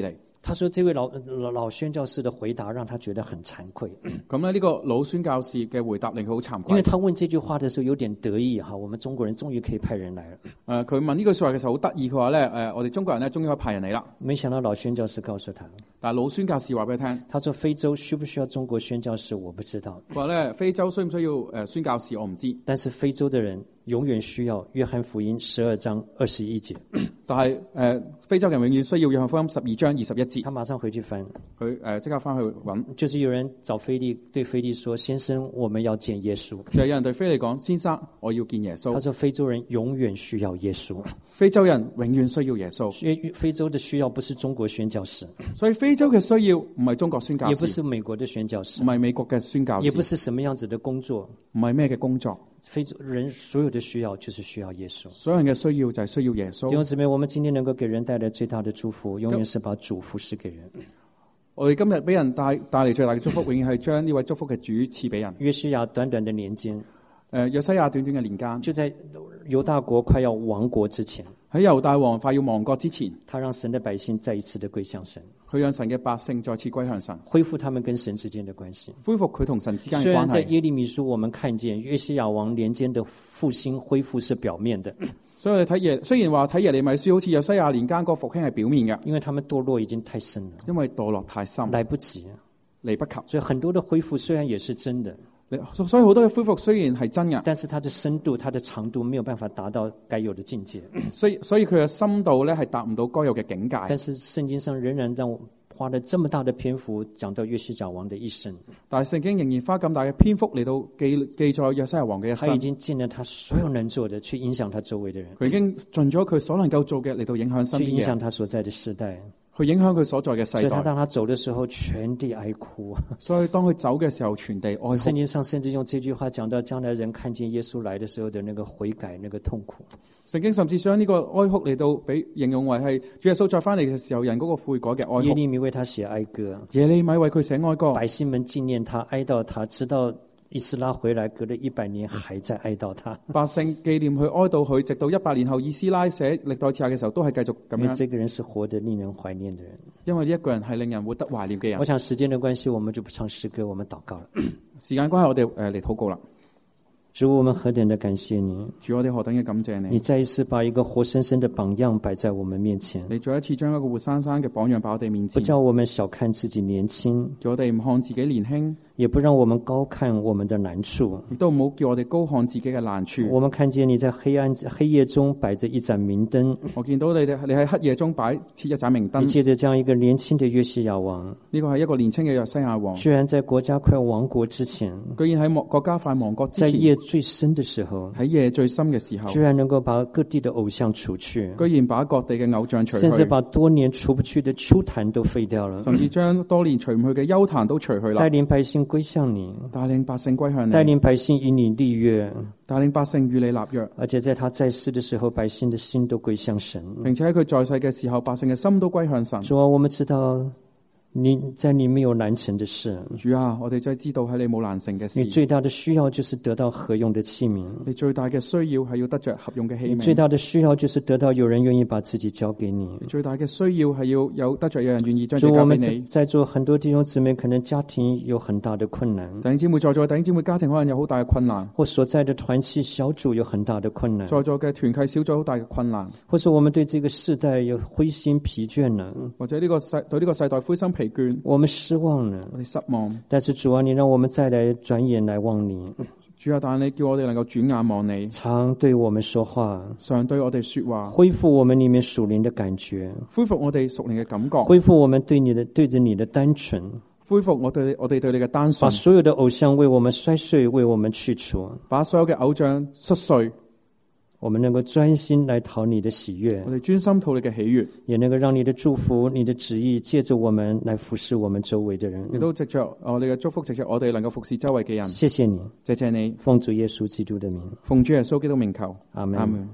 他說這位老宣教士的回答讓他覺得很慚愧。 咁咧呢個老宣教士嘅回答令佢好慚愧。 因為他問這句話的時候有點得意哈，我們中國人終於可以派人來了。 佢問呢句說話嘅時候好得意，佢話咧我哋中國人咧終於可以派人嚟啦。 沒想到老宣教士告訴他， 但係老宣教士話俾佢聽， 他說非洲需不需要中國宣教士我不知道。 佢話咧非洲需唔需要宣教士我唔知， 但是非洲的人永遠需要約翰福音12章21節。 但係非洲人永遠需要約翰福音12章21節。 他馬上回去翻， 佢即刻翻去揾。 就是有人找腓利，對腓利說：先生，我們要見耶穌。 就係有人對腓利講：先生，我要見耶穌。 他說非洲人永遠需要耶穌， 非洲人永遠需要耶穌。 因為非洲的需要不是中國宣教士， 所以非洲嘅需要唔係中國宣教士， 也不是美國的宣教士， 唔係美國嘅宣教士， 也不是什麼樣子的工作， 唔係咩嘅工作。 非洲人所有的需要就是需要耶穌， 所有人嘅需要就係需要耶穌。 弟兄姊妹，我們今天能夠給人帶來最大的祝福，永遠是把主服侍給人。 我哋今日俾人帶嚟最大嘅祝福，永遠係將呢位祝福嘅主賜俾人。 約書亞短短的年間， 約西亞短短嘅年間， 就在猶大國快要亡國之前， 喺猶大王快要亡國之前， 他讓神的百姓再一次的歸向神， 佢讓神嘅百姓再次歸向神， 恢復他們跟神之間的關係， 恢復佢同神之間嘅關係。 雖然在耶利米書我們看見約西亞王年間的復興恢復是表面的， 所以我哋雖然話睇耶利米書好似約西亞年間個復興係表面嘅， 因為他們墮落已經太深了， 因為墮落太深， 來不及， 嚟不及。 所以很多的恢復雖然也是真的， 所以好多嘅恢復雖然係真嘅， 但是它的深度、它的長度沒有辦法達到該有的境界。 所以佢嘅深度咧係達唔到該有嘅境界。 但是聖經上仍然讓我花了這麼大的篇幅講到約西亞王的一生， 但係聖經仍然花咁大嘅篇幅嚟到記載約西亞王嘅一生。 他已經盡了他所有能做的去影響他周圍的人， 佢已經盡咗佢所能夠做嘅嚟到影響身邊嘅人， 去影響他所在的世代， 去影響佢所在嘅世代。 所以他當他走的時候，全地哀哭。 所以當佢走嘅時候，全地哀哭。 聖經上甚至用這句話講到將來人看見耶穌來的時候的那個悔改、那個痛苦。 聖經甚至將呢個哀哭嚟到俾形容為係主耶穌再翻嚟嘅時候人嗰個悔改嘅哀哭。 耶利米為他寫哀歌， 耶利米為佢寫哀歌， 百姓們紀念他、哀悼他，直到以斯拉回來，隔了100年還在哀悼他。 百姓紀念佢、哀悼佢，直到100年後以斯拉寫歷代志下嘅時候，都係繼續咁樣。 因為這個人是活得令人懷念的人， 因為呢一個人係令人活得懷念嘅人。 我想時間的關係，我們就不唱詩歌，我們禱告了。 時間關係，我哋嚟禱告啦。 主，我們何等的感謝你！ 主，我哋何等嘅感謝你！ 你再一次把一個活生生的榜樣擺在我們面前， 你再一次將一個活生生嘅榜樣擺我哋面前， 不叫我們小看自己年輕， 叫我哋唔看自己年輕， 也不讓我們高看我們的難處， 亦都唔好叫我哋高看自己嘅難處。 我們看見你在黑夜中擺着一盞明燈， 我見到你喺黑夜中擺設一盞明燈。 你借着這樣一個年輕的約西亞王， 呢個係一個年輕嘅約西亞王， 居然在國家快亡國之前， 居然喺國家快亡國之前， 在夜最深的時候， 喺夜最深嘅時候， 居然能夠把各地的偶像除去， 居然把各地嘅偶像除去， 甚至把多年除不去的丘壇都廢掉了， 甚至將多年除唔去嘅丘壇都除去啦， 帶領百姓歸向你， 帶領百姓歸向你， 帶領百姓與你立約， 帶領百姓與你立約， 而且在他在世的時候，百姓的心都歸向神， 並且喺佢在世嘅時候，百姓嘅心都歸向神。 主啊，我們知道你在你沒有難成的事。 主啊，我哋真係知道喺你冇難成嘅事。 你最大的需要就是得到合用的器皿。 你最大嘅需要係要得着合用嘅器皿。 你最大的需要就是得到有人願意把自己交給你。 你最大嘅需要係要有得着有人願意將主， 自己交我們俾你。 在座很多弟兄姊妹可能家庭有很大的困難， 弟兄姊妹在座，弟兄姊妹家庭可能有好大嘅困難， 或所在的團契小組有很大的困難， 在座嘅團契小組好大嘅困難， 或者我們對這個世代有灰心疲倦了， 或者對呢個世代灰心疲倦， 我們失望了， 我哋失望。 但是主啊，你讓我們再來轉眼來望你。 主啊，但係你叫我哋能夠轉眼望你， 常對我們說話， 常對我哋說話， 恢復我們裏面屬靈的感覺， 恢復我哋屬靈嘅感覺， 恢復我們對着你的單純， 恢復我哋對你嘅單純， 把所有的偶像為我們摔碎，為我們去除， 把所有嘅偶像摔碎， 我們能夠專心來討你的喜悅， 我哋專心討你嘅喜悅， 也能夠讓你的祝福、你的旨意借着我們來服侍我們周圍的人。 亦都藉着我哋嘅祝福，藉着我哋能夠服侍周圍嘅人。 謝謝你， 謝謝你， 奉主耶穌基督的名， 奉主耶穌基督名求， 阿門。 阿門。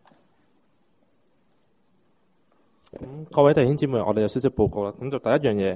各位弟兄姊妹，我哋有少少報告啦。咁就第一樣嘢，